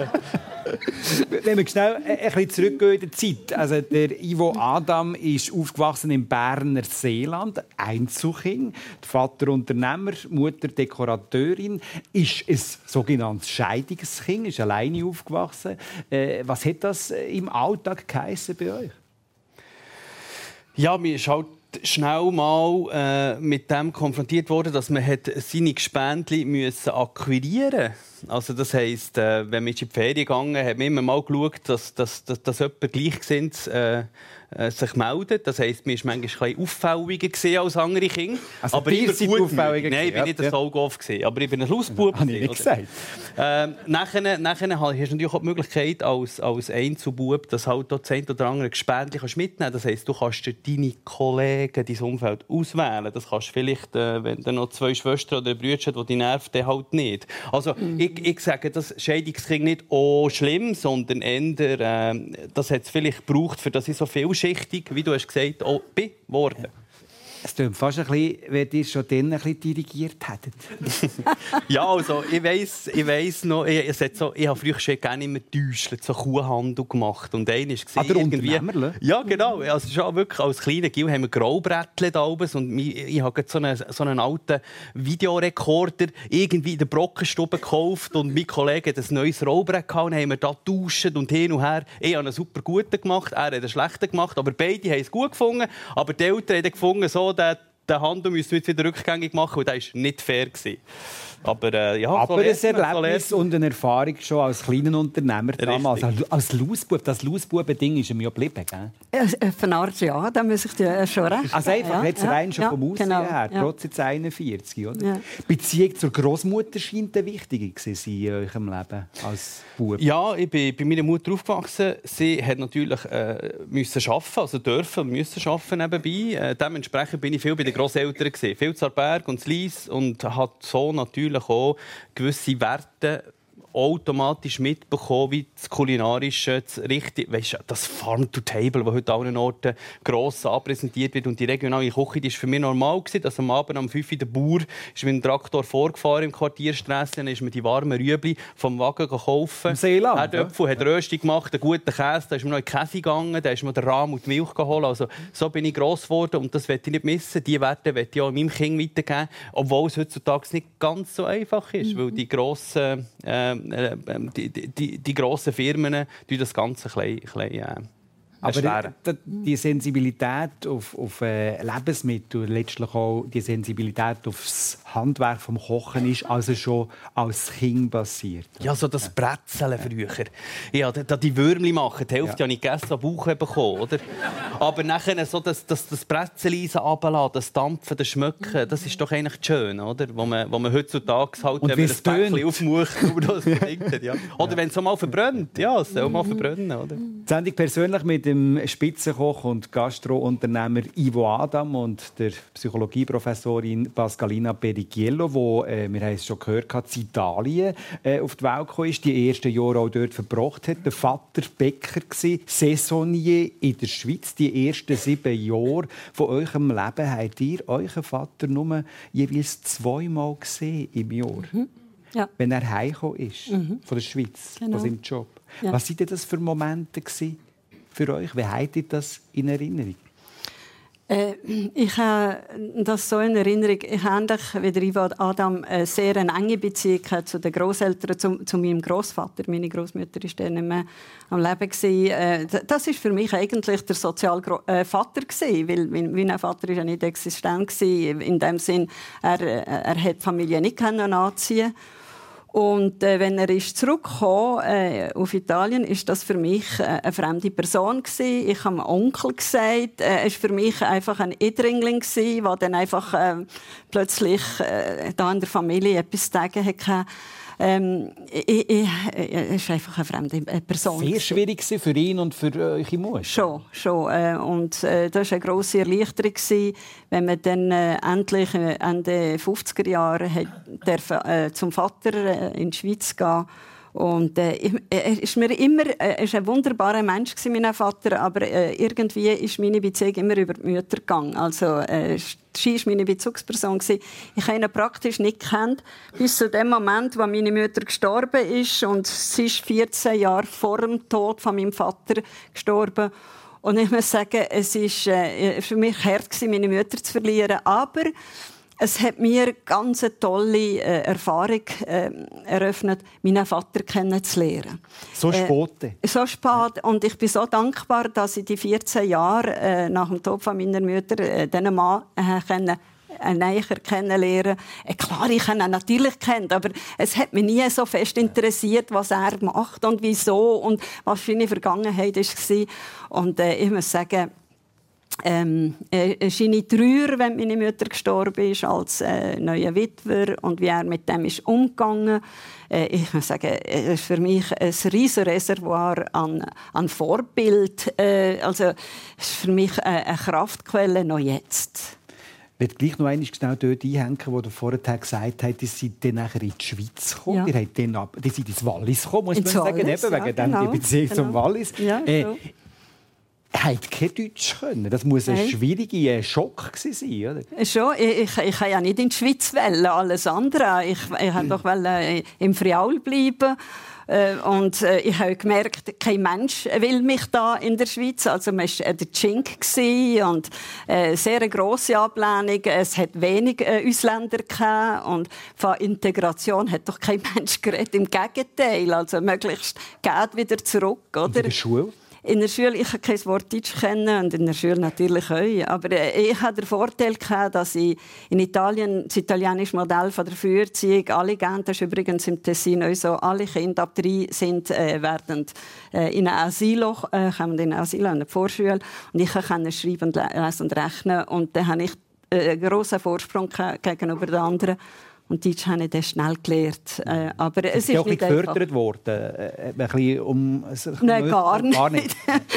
Wenn wir schnell ein bisschen zurückgehen in der Zeit. Also der Ivo Adam ist aufgewachsen im Berner Seeland, Einzelkind. Der Vater Unternehmer, Mutter Dekorateurin, ist ein sogenanntes Scheidungskind, ist alleine aufgewachsen. Äh, was hat das im Alltag geheissen bei euch? Ja, mir ist halt schnell mal äh, mit dem konfrontiert worden, dass man hat seine Gespendli müssen akquirieren musste. Also das heisst, äh, wenn man in die Ferien gegangen hat man immer mal geschaut, dass, dass, dass, dass jemand Gleichgesinnt äh, äh, sich meldet. Das heisst, man war manchmal ein bisschen auffälliger als andere Kinder. Also aber ihr immer seid gut auffälliger? Nein, ich war nicht ein Saugoff, aber ich war ein Lausbub. Habe ich nicht gesagt. Ähm, nachher, nachher hast du natürlich auch die Möglichkeit, als, als Einzelbub, dass halt das ein oder andere Gespendli mitnehmen kannst. Das heisst, du kannst dir deine Kollegen, dein Umfeld auswählen. Das kannst du vielleicht, äh, wenn du noch zwei Schwestern oder Brüder hast, die dich nerven, halt nicht. Also, mhm. ich, ich sage, das Scheidungskind nicht «oh, schlimm», sondern eher, äh, das hat es vielleicht gebraucht, für das ich so vielschichtig, wie du hast gesagt, auch bin worden. Es klingt fast ein bisschen, wenn ihr schon dann ein bisschen dirigiert hättet. Ja, also, ich weiss, ich weiss noch, ich, ich, so, ich habe früher schon gerne immer getäuscht, so Kuhhandel gemacht. Und einer war ah, der Unternehmer? Ja, genau. Also, schon wirklich, als kleiner Gil haben wir Graubrättchen da oben. Und ich, ich habe so einen, so einen alten Videorekorder irgendwie in der Brockenstube gekauft. Und mein Kollege hat ein neues Rollbrett gehabt. Und haben wir da getauscht und hin und her. Ich habe einen super guten gemacht, er hat einen schlechten gemacht. Aber beide haben es gut gefunden. Aber die Eltern haben gefunden, so, den, den Handel müssen wir wieder rückgängig machen, und das war nicht fair. Aber, äh, ja, Aber so ein lernt man, Erlebnis so und eine Erfahrung schon als kleiner Unternehmer damals. Als Lausbub, das Lausbuben-Ding ist mir ja geblieben, gell? Ja, von Art ja, da muss ich dir schon recht. Also einfach ja, jetzt rein schon ja, vom Aussehen genau, her, ja. trotz jetzt einundvierzig, oder? Ja. Beziehung zur Großmutter scheint eine wichtige gewesen in eurem Leben als Bub. Ja, ich bin bei meiner Mutter aufgewachsen. Sie hat natürlich äh, müssen arbeiten, also dürfen müssen arbeiten nebenbei. Äh, dementsprechend bin ich viel bei den Grosseltern gewesen, viel zu Berg und zu Lies, und hat so natürlich auch gewisse Werte automatisch mitbekommen, wie das kulinarische, das, richtig, weißt, das Farm to Table, das heute an allen Orten gross anpräsentiert wird, und die regionale Küche, die war für mich normal gewesen, dass am Abend um fünf Uhr der Bauer ist mit dem Traktor vorgefahren im Quartierstrasse, dann ist man die warmen Rüebli vom Wagen gekauft. Im Seeland? Er hat Äpfel, hat Rösti gemacht, einen guten Käse, da ist man noch in den Käse gegangen, da ist man den Rahm und die Milch geholt. Also, so bin ich gross geworden, und das möchte ich nicht missen. Die Werte möchte ich auch meinem Kind weitergeben, obwohl es heutzutage nicht ganz so einfach ist, mhm. weil die grossen äh, Die, die, die grossen Firmen tun das Ganze ein bisschen, ein bisschen äh, aber die, die Sensibilität auf, auf äh, Lebensmittel, letztlich auch die Sensibilität aufs Handwerk vom Kochen ist also schon als Kind passiert. Ja, so das Brezeln früher. Ja, da die Würmli machen, die Hälfte ja. habe ich gegessen, am Bauch bekommen, oder? Aber nachher so das, das, das Brezelisen runterlassen, das Dampfen, das Schmecken, das ist doch eigentlich schön, oder? Wo man, wo man heutzutage halt, und wenn man das Päckchen aufmacht, das bedingt, ja. Oder ja. wenn es mal verbrennt, ja, es soll mal verbrennen, oder? Die Sendung persönlich mit dem Spitzenkoch und Gastrounternehmer Ivo Adam und der Psychologieprofessorin Pascalina Perichiello, die, äh, wir haben es schon gehört, in Italien äh, auf die Welt gekommen ist, die ersten Jahre auch dort verbracht hat. Der Vater Bäcker war, Saisonnier in der Schweiz. Die ersten sieben Jahre von eurem Leben habt ihr euren Vater nur jeweils zweimal gesehen im Jahr. Mhm. Ja. Wenn er heimgekommen ist mhm. von der Schweiz, genau. von seinem Job. Ja. Was waren das für Momente für euch? Wie habt ihr das in Erinnerung? Äh, ich habe das so in Erinnerung. Ich habe ähnlich wie der Ivo Adam eine sehr enge Beziehung zu den Grosseltern, zu, zu meinem Großvater. Meine Großmutter war dann nicht mehr am Leben. Äh, das war für mich eigentlich der Sozialvater, äh, weil mein Vater war ja nicht existent. In dem Sinn, er, er hat die Familie nicht anziehen. Und äh, wenn er ist zurückkam äh, auf Italien, ist das für mich äh, eine fremde Person gewesen. Ich habe meinem Onkel gesagt, äh, er ist für mich einfach ein Eindringling gewesen, der dann einfach äh, plötzlich äh, da in der Familie etwas zu sagen hatte. Ähm, ich, ich, er ist einfach eine fremde Person. Sehr schwierig für ihn und für eure Mutter. Schon, schon. Äh, und äh, das war eine grosse Erleichterung, wenn man dann äh, endlich äh, Ende fünfziger Jahre durfte, äh, zum Vater äh, in die Schweiz gehen. Und äh, er ist mir immer, er ist ein wunderbarer Mensch gewesen, mein Vater, aber äh, irgendwie ist meine Beziehung immer über die Mütter gegangen. Also äh, sie war meine Bezugsperson gewesen. Ich habe ihn praktisch nicht gekannt, bis zu dem Moment, wo meine Mutter gestorben ist, und sie ist vierzehn Jahre vor dem Tod von meinem Vater gestorben. Und ich muss sagen, es ist äh, für mich hart gewesen, meine Mutter zu verlieren, aber Es hat mir ganz eine tolle äh, Erfahrung äh, eröffnet, meinen Vater kennenzulernen. So spät? Äh, so spät. Und ich bin so dankbar, dass ich die vierzehn Jahre äh, nach dem Tod von meiner Mutter äh, diesen Mann äh, können, äh, näher kennenlernen. Äh, klar, ich habe ihn natürlich kennt, aber es hat mich nie so fest interessiert, was er macht und wieso und was seine Vergangenheit war. Und äh, ich muss sagen, Ähm, er scheine Trauer, wenn meine Mutter gestorben ist, als äh, neuer Witwer und wie er mit dem ist umgegangen. Äh, ich muss sagen, es ist für mich ein riesiges Reservoir an, an Vorbild. Äh, also es ist für mich eine, eine Kraftquelle noch jetzt. Ich will gleich noch einmal schnell dort einhängen, wo du vorher gesagt hast, dass sie dann nachher in die Schweiz gekommen. Ja. Die, dann ab, die sind ins Wallis gekommen, muss ins man sagen, Wallis, eben, ja, wegen genau, dem die Beziehung genau. zum Wallis. Ja, äh, so. Hat kein Deutsch können. Das muss ein Nein. schwieriger Schock sein, oder? Schon. Ich, ich, ich kann ja nicht in die Schweiz wählen, alles andere. Ich, ich wollte doch äh, im Friaul bleiben. Äh, und äh, ich habe gemerkt, kein Mensch will mich da in der Schweiz. Also man war äh, der Chink und äh, sehr eine grosse Ablehnung. Es hat wenig äh, Ausländer gehabt und von Integration hat doch kein Mensch geredet. Im Gegenteil, also möglichst geht wieder zurück, oder? Und in der Schule? In der Schule, ich kein Wort Deutsch kennen und in der Schule natürlich auch. Aber äh, ich hatte den Vorteil gehabt, dass ich in Italien das italienische Modell von der Früherziehung alle gehen. Das ist übrigens im Tessin auch so. Alle Kinder ab drei sind äh, werden äh, in ein Asilo, äh, kommen in ein Asilo, in eine Vorschule. Und ich kann schreiben, lesen und rechnen. Und dann habe ich äh, einen grossen Vorsprung gegenüber den anderen. Und Deutsch habe ich dann schnell gelernt. Äh, aber es ist, ist auch nicht gefördert einfach. worden? Äh, ein bisschen um Nein, gar nicht. Gar nicht.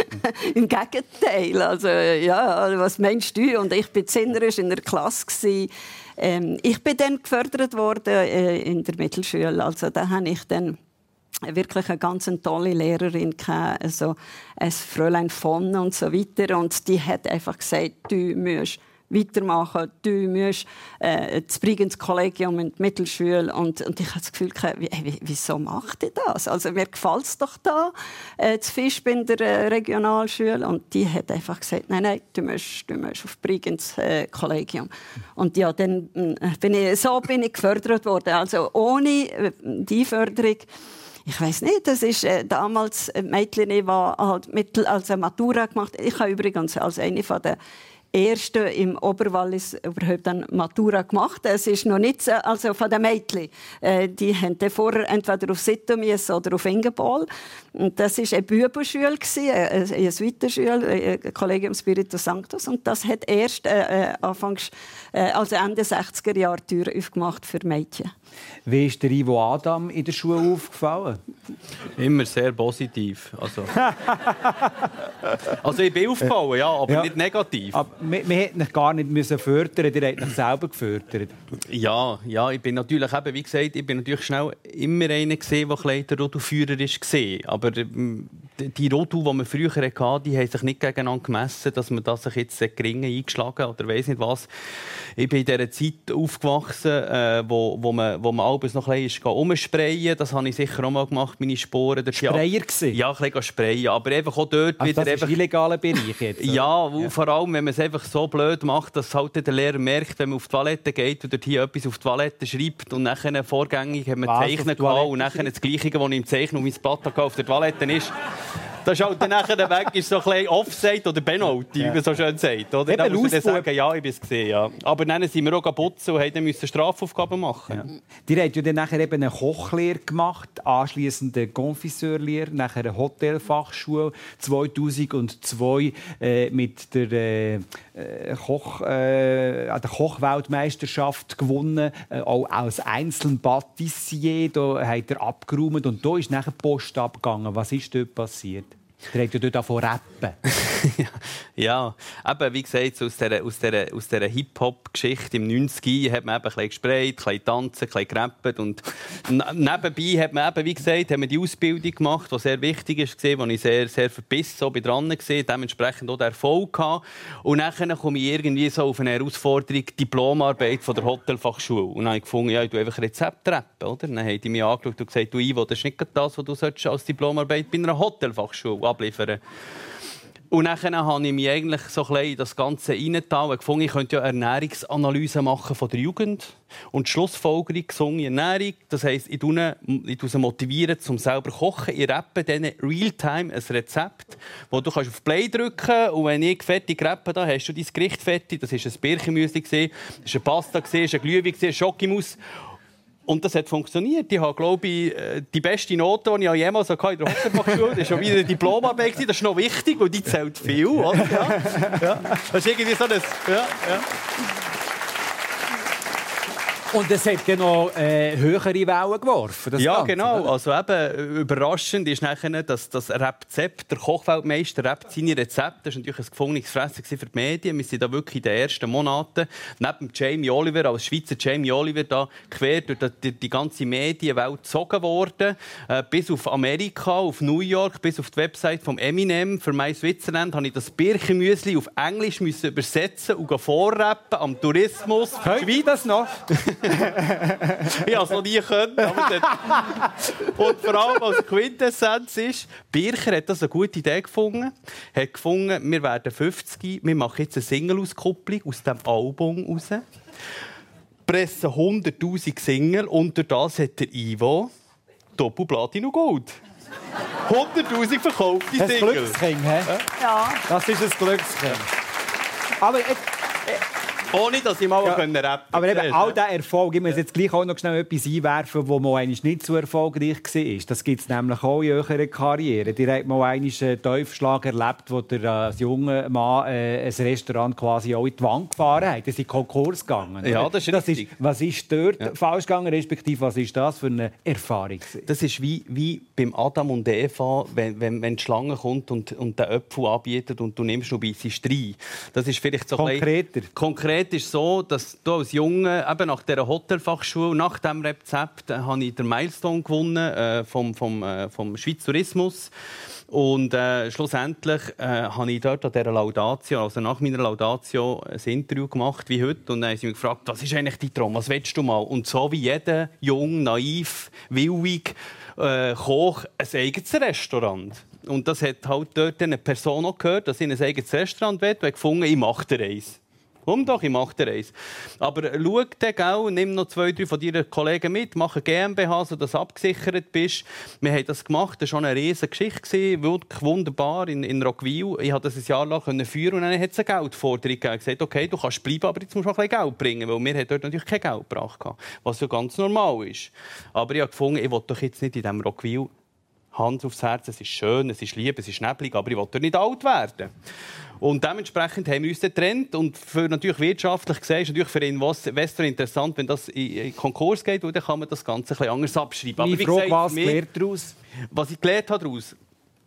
Im Gegenteil. Also, ja, was meinst du? Und ich war zinnerisch in der Klasse. Ähm, ich bin dann gefördert worden äh, in der Mittelschule. Also, da habe ich dann wirklich eine ganz tolle Lehrerin gehabt, also ein Fräulein von und so weiter. Und die hat einfach gesagt, du musst weitermachen, du musst äh, das Bregenz Kollegium in die Mittelschule und, und ich habe das Gefühl, wie, wie, wieso macht ihr das? Also mir gefällt es doch da, äh, das Fisch bei der äh, Regionalschule und die hat einfach gesagt, nein, nein, du musst, du musst auf Bregenz äh, Kollegium. Und ja, dann äh, bin ich, so bin ich gefördert worden, also ohne äh, die Förderung. Ich weiß nicht, das ist äh, damals ein Mädchen, die halt mittel als eine Matura gemacht. Ich habe übrigens als eine von der erste im Oberwallis überhaupt eine Matura gemacht. Es ist noch nicht also von den Mädchen. Äh, die haben vorher entweder auf Sittomies oder auf Ingebol. Und das war eine Bübenschule, eine Jesuitenschule, ein Collegium Spiritus Sanctus. Und das hat erst äh, Anfangs, äh, also Ende sechziger Jahre die Tür aufgemacht für Mädchen. Wie ist der Ivo Adam in der Schule aufgefallen? Immer sehr positiv. Also, also ich bin aufgefallen, ja, aber ja. nicht negativ. Aber wir, wir hätten dich gar nicht müssen fördern, ihr hättet dich selber gefördert. Ja, ja, ich bin natürlich eben, wie gesagt, ich bin natürlich schnell immer einer gesehen, der der Rodelführer war. Aber die Rodel, die wir früher hatten, die haben sich nicht gegeneinander gemessen, dass man das sich jetzt gering eingeschlagen oder weiss nicht was. Ich bin in dieser Zeit aufgewachsen, äh, wo, wo man, wo man abends noch ein bisschen umsprayen. Das habe ich sicher auch mal gemacht, meine Sporen. Sprayer gewesen? Ja, ein bisschen sprayen. Aber einfach auch dort also wieder... Das ist ein illegaler Bereich jetzt? Ja, ja, vor allem, wenn man es einfach so blöd macht, dass halt der Lehrer merkt, wenn man auf die Toilette geht und dort hier etwas auf die Toilette schreibt und nachher vorgängig haben wir Zeichnen gehabt und nachher das Gleiche, das ich im Zeichnen auf mein Blatt auf der Toilette ist. Das ist halt dann nachher weg, ist so ein bisschen Offside oder Penalty, ja. wie man so schön sagt. Oder? Dann muss man sagen, ja, ich bin es gesehen. Ja. Aber dann sind wir auch putzen und haben müssen Strafaufgaben machen. Ja. Die haben ja dann nachher eben eine Kochlehre gemacht, anschliessend eine Konfiseurlehre, nachher eine Hotelfachschule, zweitausendzwei äh, mit der, äh, Koch, äh, der Kochweltmeisterschaft gewonnen, äh, auch als Einzelpatissier, da hat er abgeräumt und da ist nachher die Post abgegangen. Was ist dort passiert? Der hat ja dort davon rappen. Ja, eben, wie gesagt, aus dieser, aus dieser, aus dieser Hip-Hop-Geschichte im neunziger hat man eben ein bisschen gesprayt, ein bisschen tanzen, ein bisschen gerappt. Und nebenbei hat man eben, wie gesagt, haben wir die Ausbildung gemacht, die sehr wichtig ist, wo ich sehr, sehr verbissen so dran war, dementsprechend auch den Erfolg gehabt. Und dann komme ich irgendwie so auf eine Herausforderung, Diplomarbeit von der Hotelfachschule. Und dann habe ich gefunden, ja, ich tue einfach Rezept rappen, oder? Dann haben die mich angeschaut und gesagt, du Ivo, das ist nicht das, was du als Diplomarbeit bei einer Hotelfachschule abliefern solltest. Und dann habe ich mich eigentlich so ein bisschen in das Ganze reingetan und gefunden, ich könnte ja Ernährungsanalyse machen von der Jugend. Und die Schlussfolgerung, gesunde Ernährung, das heisst, ich motiviere sie motivieren, zum selber zu kochen. Ich rappe denen real-time ein Rezept, wo du auf Play drücken kannst. Und wenn ich fertig rappe, da hast du dein Gericht fertig. Das war ein Birchenmüsli, das war eine Pasta, das war eine Glühwein, eine Schokimus. Und das hat funktioniert. Ich habe, glaube ich, die beste Note, die ich jemals in der Hochzeitfachschule hatte. Das war schon wieder eine Diplomarbeit. Das ist noch wichtig, weil die zählt viel. Oder? Ja. Ja. Das ist irgendwie so ein... Ja, ja. Und es hat ja noch äh, höhere Wellen geworfen. Das ja, Ganze, genau. oder? Also eben, überraschend ist nachher, dass das Rezept, der Kochweltmeister rappt seine Rezepte. Das war natürlich ein gefundenes Fressen für die Medien. Wir sind da wirklich in den ersten Monaten neben Jamie Oliver, als Schweizer Jamie Oliver, da quer durch die, die ganze Medienwelt gezogen worden. Äh, bis auf Amerika, auf New York, bis auf die Website von Eminem. Für mein Switzerland musste ich das Birchenmüsli auf Englisch müssen übersetzen und vorrappen am Tourismus. Könnt ihr das noch? Ich habe es noch nie können. Und vor allem als Quintessenz ist, Bircher hat das eine gute Idee gefunden. Er hat gefunden, wir werden fünfzig, wir machen jetzt eine Single-Auskopplung aus diesem Album raus. Pressen hunderttausend Single und durch das hat der Ivo Doppel-Platin und Gold. hunderttausend verkaufte Ein Single. Glückskind, hä? Ja. Das ist ein Glückskind. Aber... Äh, Ohne, dass ich mal ja, rappen konnte. Aber eben, all dieser Erfolg, ich muss jetzt gleich auch noch schnell etwas einwerfen, wo mal nicht so erfolgreich war. Das gibt es nämlich auch in eurer Karriere. Ihr habt mal einen Teufelsschlag erlebt, wo der als junger Mann äh, ein Restaurant quasi auch in die Wand gefahren hat. Das ist in Konkurs gegangen. Ja, das ist das richtig. Ist, was ist dort ja. falsch gegangen, respektive was ist das für eine Erfahrung? Das ist wie, wie beim Adam und Eva, wenn, wenn, wenn die Schlange kommt und, und den Apfel anbietet und du nimmst noch ein bisschen rein. Das ist vielleicht so konkreter. Konkret ist so, dass du als Junge eben nach dieser Hotelfachschule, nach diesem Rezept, äh, habe ich den Milestone gewonnen äh, vom, vom, äh, vom Schweizer Tourismus. Und äh, schlussendlich äh, habe ich dort an dieser Laudatio, also nach meiner Laudatio, ein Interview gemacht wie heute. Und dann haben sie mich gefragt, was ist eigentlich dein Traum, was willst du mal? Und so wie jeder jung, naiv, willig äh, Koch ein eigenes Restaurant. Und das hat halt dort eine Person auch gehört, dass ich ein eigenes Restaurant will, und ich gefunden, ich mache dir eins. Komm doch, ich mache dir eins. Aber schau dann, gell, nimm noch zwei, drei von deinen Kollegen mit, mach eine GmbH, sodass du abgesichert bist. Wir haben das gemacht, das war schon eine riesige Geschichte, wirklich wunderbar in, in Roggwil. Ich konnte das ein Jahr lang führen und dann hat es eine Geldforderung gegeben. Ich gesagt, okay, du kannst bleiben, aber jetzt musst du noch ein bisschen Geld bringen, weil wir haben dort natürlich kein Geld gebracht, was ja ganz normal ist. Aber ich habe gefunden, ich will doch jetzt nicht in diesem Roggwil Hand aufs Herz, es ist schön, es ist lieb, es ist neblig, aber ich will doch nicht alt werden. Und dementsprechend haben wir uns getrennt. Und für natürlich wirtschaftlich gesehen ist natürlich für den Investor interessant, wenn das in Konkurs geht, dann kann man das Ganze ein bisschen anders abschreiben. Aber wie Frage, was lernt daraus? Was ich gelernt habe daraus,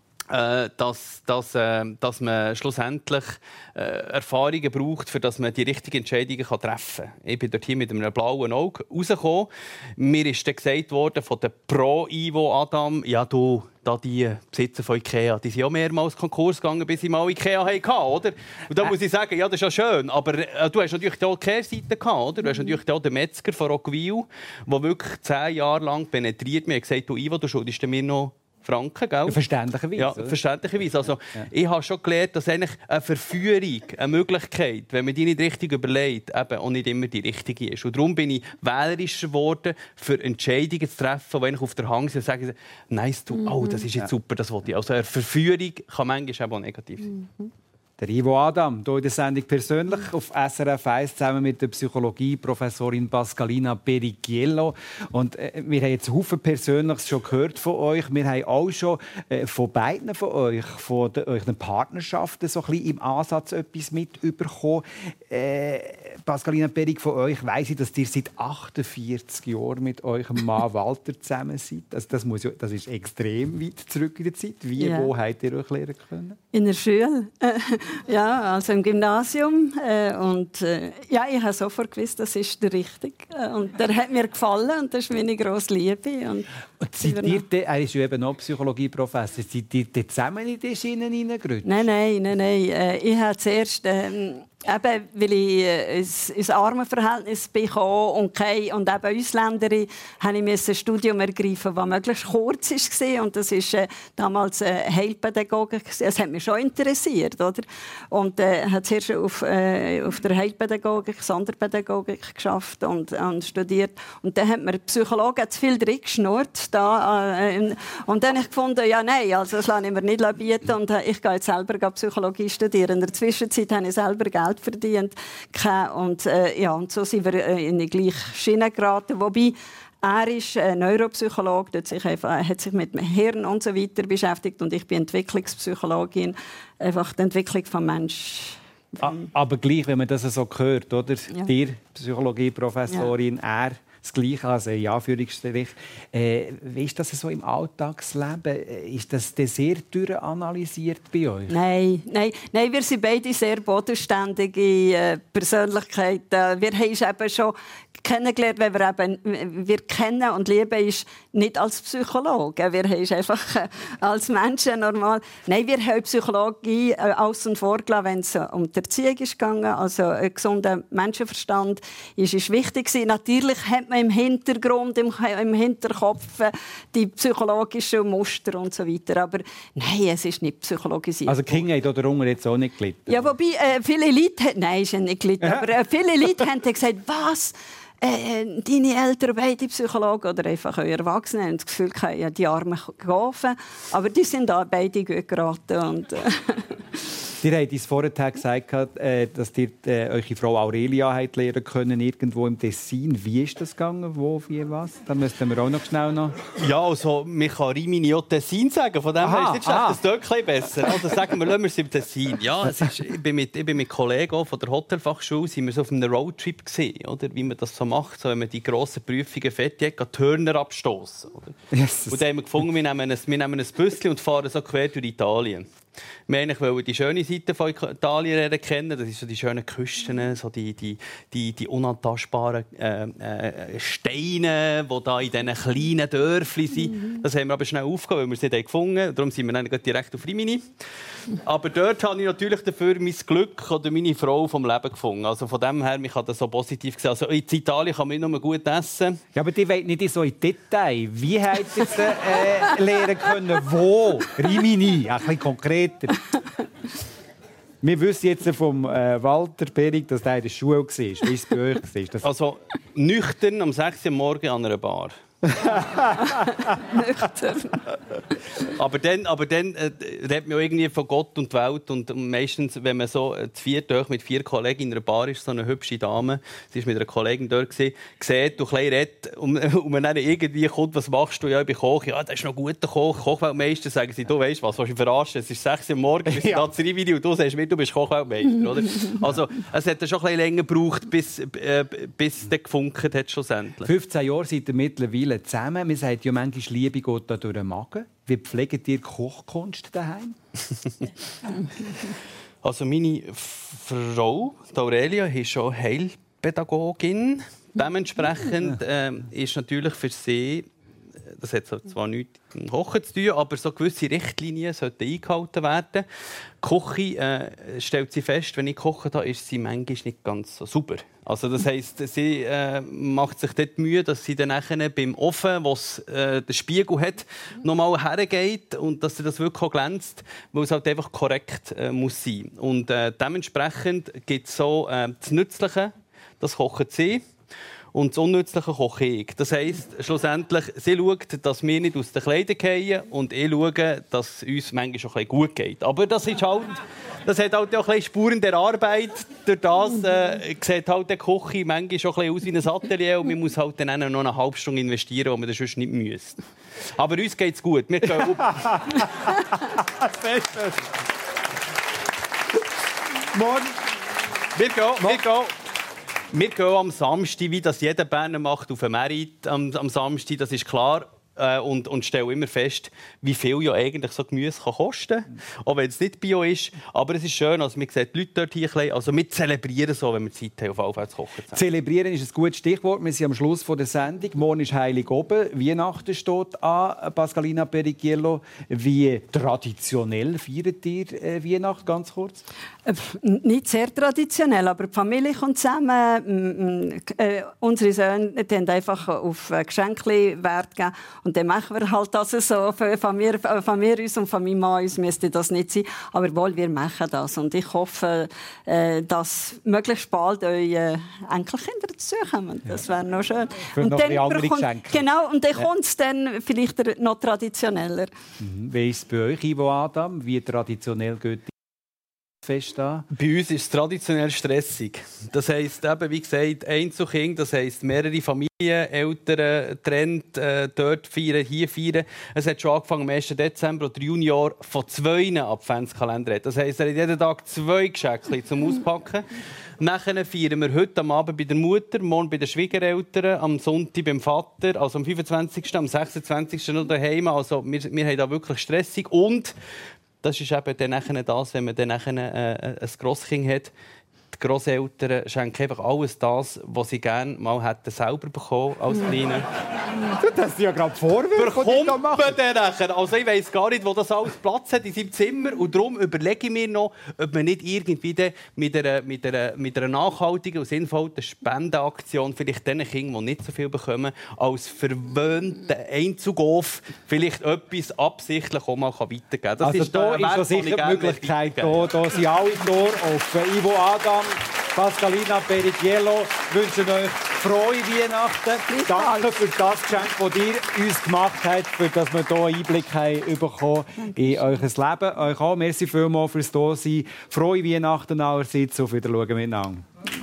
äh, dass, dass, äh, dass man schlussendlich äh, Erfahrungen braucht, für dass man die richtigen Entscheidungen kann treffen kann. Ich bin dort hier mit einem blauen Auge rausgekommen. Mir ist dann gesagt worden von der Pro-Ivo Adam, ja du, da die Besitzer von Ikea, die sind auch mehrmals Konkurs gegangen, bis sie mal Ikea hatten, oder? Und da muss ich sagen, ja, das ist ja schön, aber äh, du hast natürlich auch die Kehrseite gehabt, oder? Du hast natürlich auch den Metzger von Roggwil, der wirklich zehn Jahre lang penetriert mir und gesagt, du Ivo, du schuldest mir noch Franken, gell? Verständlicherweise. Ja, verständlicherweise. Also, ja. Ich habe schon gelernt, dass eigentlich eine Verführung, eine Möglichkeit, wenn man die nicht richtig überlegt, eben auch nicht immer die richtige ist. Und darum bin ich wählerischer geworden, für Entscheidungen zu treffen, die ich auf der Hand sind und sagen, nice, du, oh, das ist jetzt super, das wollte ich. Also eine Verführung kann manchmal auch negativ sein. Mhm. Der Ivo Adam, hier in der Sendung persönlich auf S R F eins zusammen mit der Psychologie-Professorin Pascalina Pericchiello. Und äh, wir haben jetzt Haufen Persönliches schon gehört von euch. Wir haben auch schon äh, von beiden von euch, von de, euren Partnerschaften, so ein bisschen im Ansatz etwas mitbekommen. Äh, Pascalina Peric, von euch weiss ich, dass ihr seit achtundvierzig Jahren mit eurem Mann Walter zusammen seid. Also das, muss ja, das ist extrem weit zurück in der Zeit. Wie, ja. Wo habt ihr euch lernen können? In der Schule. Ja, also im Gymnasium. Äh, und, äh, ja, ich habe sofort gewusst, das ist der Richtige. Und der hat mir gefallen und das ist meine grosse Liebe. Und, und seid ihr, de, er ist ja eben noch Psychologieprofessor, seid ihr de zusammen in die Schiene hineingerutscht? Nein, nein, nein, nein. Äh, ich habe zuerst... Äh, Eben, weil ich äh, ins, ins Armenverhältnis bekam und, keine, und eben Ausländerin, musste ich ein Studium ergreifen, das möglichst kurz war. Und das war äh, damals äh, Heilpädagogik. Es hat mich schon interessiert. Oder? Und äh, hat zuerst auf, äh, auf der Heilpädagogik, Sonderpädagogik geschafft und, und studiert. Und dann hat mir die Psychologe zu viel drin geschnurrt. Da, äh, und dann habe ich gefunden, ja nein, also das lasse ich mir nicht bieten. Und äh, ich gehe jetzt selber Psychologie studieren. In der Zwischenzeit habe ich selber Geld verdient. Und, äh, ja, und so sind wir in die gleiche Schiene geraten. Wobei, er ist äh, Neuropsychologe, hat sich, einfach, hat sich mit dem Hirn und so weiter beschäftigt. Und ich bin Entwicklungspsychologin, einfach die Entwicklung des Menschen. Aber gleich, wenn man das so hört, oder? Ja. Dir, Psychologieprofessorin, ja. Er das Gleiche, also in Anführungsstrich. Äh, wie ist das so im Alltagsleben? Ist das sehr durchanalysiert bei euch? Nein, nein, nein, wir sind beide sehr bodenständige äh, Persönlichkeiten. Wir haben eben schon kennengelernt, wenn wir eben, wir kennen und lieben ist nicht als Psychologe. Wir haben einfach äh, als Menschen normal. Nein, wir haben Psychologie äh, außen vor gelassen, wenn es um die Erziehung ging. Also ein gesunder Menschenverstand ist, ist wichtig gewesen. Natürlich hat man im Hintergrund, im, im Hinterkopf äh, die psychologischen Muster und so weiter. Aber nein, es ist nicht psychologisiert. Also King hat darunter jetzt auch nicht gelitten? Ja, wobei äh, viele Leute, nein, ist ja nicht gelitten, ja. aber äh, viele Leute haben gesagt, was? Äh, deine Eltern, beide Psychologen oder einfach eure Erwachsenen, haben das Gefühl, ja, die armen Gafen. Aber die sind da beide gut geraten. Und, äh. Ihr habt uns vorher gesagt, dass ihr äh, eure Frau Aurelia habt lernen können, irgendwo im Tessin. Wie ist das gegangen? Wo, wie, was? Da müssten wir auch noch schnell noch... Ja, also, man kann Rimini auch Tessin sagen. Von dem her ist es nicht schlecht, das tönt ein bisschen besser. Also sagen wir, lassen wir es im Tessin. Ja, es ist, ich bin mit, ich bin mit Kollegen von der Hotelfachschule, sind wir so auf einem Roadtrip gesehen, oder? Wie man das so macht, so, wenn man die grossen Prüfungen fertig hat, Turner abstoßen. Yes. Und dann haben wir gefunden, wir nehmen ein, wir nehmen ein Büsschen und fahren so quer durch Italien. Wir wollten die schöne Seite von Italien kennen. Das sind so die schönen Küsten, so die, die, die, die unantastbaren äh, äh, Steine, die da in diesen kleinen Dörfchen sind. Mhm. Das haben wir aber schnell aufgehört, weil wir sie dann gefunden haben. Darum sind wir dann direkt auf Rimini. Aber dort habe ich natürlich dafür mein Glück oder meine Frau vom Leben gefunden. Also von dem her, ich habe das so positiv gesehen. Also in Italien kann man nicht nur gut essen. Ja, aber die wollen nicht so in Detail. Wie habt ihr es äh, lernen können? Wo? Rimini, ein bisschen konkreter. Wir wissen jetzt vom äh, Walter Berig, dass er in der Schule war. Wie war es bei euch? Das also nüchtern am sechs Uhr morgens an einer Bar. Nüchtern. aber dann, aber dann äh, redet man irgendwie von Gott und Welt. Und meistens, wenn man so äh, zu viert mit vier Kollegen in einer Bar ist, so eine hübsche Dame, sie war mit einer Kollegin dort, gewesen, sieht, du ein bisschen redet, und, und man dann irgendwie kommt, was machst du? Ja, ich bin Koch. Ja, das ist noch ein guter Koch. Kochweltmeister, sagen sie, du weißt was, was ich verarschen? Es ist sechs Uhr morgens, wir sind da zu Rimini und du sagst mir, du bist Kochweltmeister, oder? Also, es hat schon ein bisschen länger gebraucht, bis, äh, bis es gefunkt hat schlussendlich. fünfzehn Jahre seid ihr mittlerweile zusammen. Man sagt ja manchmal, Liebe geht da durch den Magen. Wie pflegt ihr Kochkunst daheim? Also meine Frau, Aurelia, ist schon Heilpädagogin. Dementsprechend äh, ist natürlich für sie, das hat zwar nichts mit dem Kochen zu tun, aber so gewisse Richtlinien sollten eingehalten werden. Die Küche äh, stellt sie fest, wenn ich koche, da ist sie manchmal nicht ganz so sauber. Also das heisst, sie äh, macht sich dort Mühe, dass sie dann nachher beim Ofen, wo es äh, den Spiegel hat, nochmal hergeht und dass sie das wirklich auch glänzt, weil es halt einfach korrekt äh, muss sein. Und äh, dementsprechend gibt es so äh, das Nützliche, das kochen sie. Und das Unnützliche koche ich. Das heisst, schlussendlich, sie schaut, dass wir nicht aus den Kleidern fallen und ich schaue, dass es uns manchmal schon ein bisschen gut geht. Aber das, ist halt, das hat halt auch ein bisschen Spuren der Arbeit. Durch das äh, sieht halt die Küche manchmal schon ein bisschen aus wie ein Atelier und man muss halt dann noch eine halbe Stunde investieren, wo man das sonst nicht müsste. Aber uns geht es gut. Wir gehen up. Morgen. Wir gehen, wir gehen. Wir gehen am Samstag, wie das jeder Berner macht, auf den Merit am, am Samstag, das ist klar. äh, und, und stelle immer fest, wie viel ja eigentlich so Gemüse kann kosten kann. Auch wenn es nicht bio ist. Aber es ist schön, also man sieht die Leute dort hier ein bisschen, also wir zelebrieren so, wenn wir Zeit haben, auf Allfälls kochen. Zelebrieren ist ein gutes Stichwort. Wir sind am Schluss der Sendung. Morgen ist Heilig-Oben. Weihnachten steht an. Pasqualina Pericchiello, wie traditionell feiert ihr äh, Weihnachten, ganz kurz? Äh, nicht sehr traditionell, aber die Familie kommt zusammen. Äh, unsere Söhne tun einfach auf Geschenke Wert geben. Und dann machen wir halt das so. Von mir, von mir uns und von meinem Mann uns müsste das nicht sein. Aber wohl, wir machen das. Und ich hoffe, äh, dass möglichst bald eure Enkelkinder dazukommen. Das wäre noch schön. Für und noch dann andere bekommt, Geschenke. genau, und dann ja. kommt es dann vielleicht noch traditioneller. Mhm. Wie ist es bei euch, Ivo Adam? Wie traditionell geht Fest an? Bei uns ist es traditionell stressig. Das heisst, eben, wie gesagt, Einzelkind, das heisst mehrere Familien, Eltern, Trend, äh, dort feiern, hier feiern. Es hat schon angefangen am ersten Dezember oder Junior von zwei Adventskalender hat. Das heisst, er hat jeden Tag zwei Geschenke zum Auspacken. Nachher feiern wir heute am Abend bei der Mutter, morgen bei den Schwiegereltern, am Sonntag beim Vater, also am fünfundzwanzigsten, am sechsundzwanzigsten noch daheim. Also wir, wir haben da wirklich stressig. Und das ist eben dann nachher das, wenn man dann nachher, äh, ein Grosskind hat. Die Grosseltern schenken einfach alles das, was sie gerne mal hätten selber bekommen als Kleine. Das hast du ja gerade Vorwürfe, die da machen. Nachher. Also ich weiss gar nicht, wo das alles Platz hat in seinem Zimmer. Und darum überlege ich mir noch, ob man nicht irgendwie mit einer, mit einer, mit einer nachhaltigen und sinnvollen Spendenaktion vielleicht den Kindern, die nicht so viel bekommen, als verwöhnten Einzugof vielleicht etwas absichtlich auch mal weitergeben kann. Also ist da ist so sicher die Möglichkeit. Da, da sind alle Tore offen. Ivo Adam, Pasqualina Pericchiello wünschen euch frohe Weihnachten. Danke für das Geschenk, das ihr uns gemacht habt, für das wir hier einen Einblick haben bekommen in euer Leben. Euch auch. Merci vielmals fürs Dasein. Frohe Weihnachten allerseits. Auf Wiedersehen miteinander.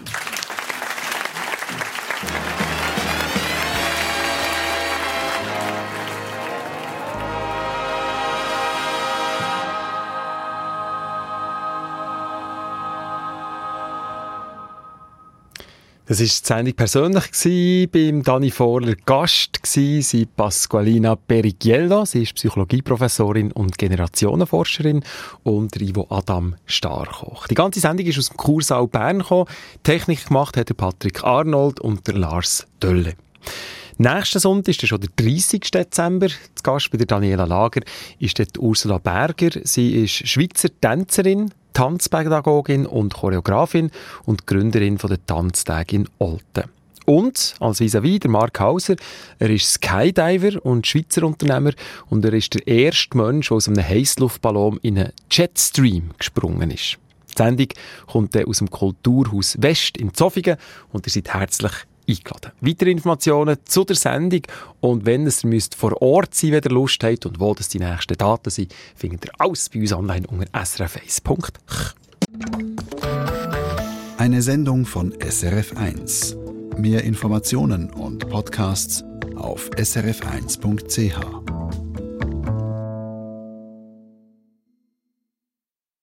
Das war die Sendung persönlich. Beim Dani Vorler Gast war sie Pasqualina Pericchiello. Sie ist Psychologieprofessorin und Generationenforscherin. Und Ivo Adam Starkoch. Die ganze Sendung ist aus dem Kursaal Bern gekommen. Technik gemacht hat der Patrick Arnold und der Lars Dölle. Nächsten Sonntag ist schon der dreißigsten Dezember. Zu Gast bei der Daniela Lager ist dort Ursula Berger. Sie ist Schweizer Tänzerin, Tanzpädagogin und Choreografin und Gründerin der Tanztage in Olten. Und als vis-à-vis der Mark Hauser, er ist Skydiver und Schweizer Unternehmer und er ist der erste Mensch, der aus einem Heissluftballon in einen Jetstream gesprungen ist. Die Sendung kommt aus dem Kulturhaus West in Zofingen und ihr seid herzlich eingeladen. Weitere Informationen zu der Sendung und wenn ihr müsst vor Ort sein, wenn ihr Lust habt und wo das die nächsten Daten sind, findet ihr alles bei uns online unter s r f eins punkt c h. Eine Sendung von S R F eins. Mehr Informationen und Podcasts auf s r f eins punkt c h.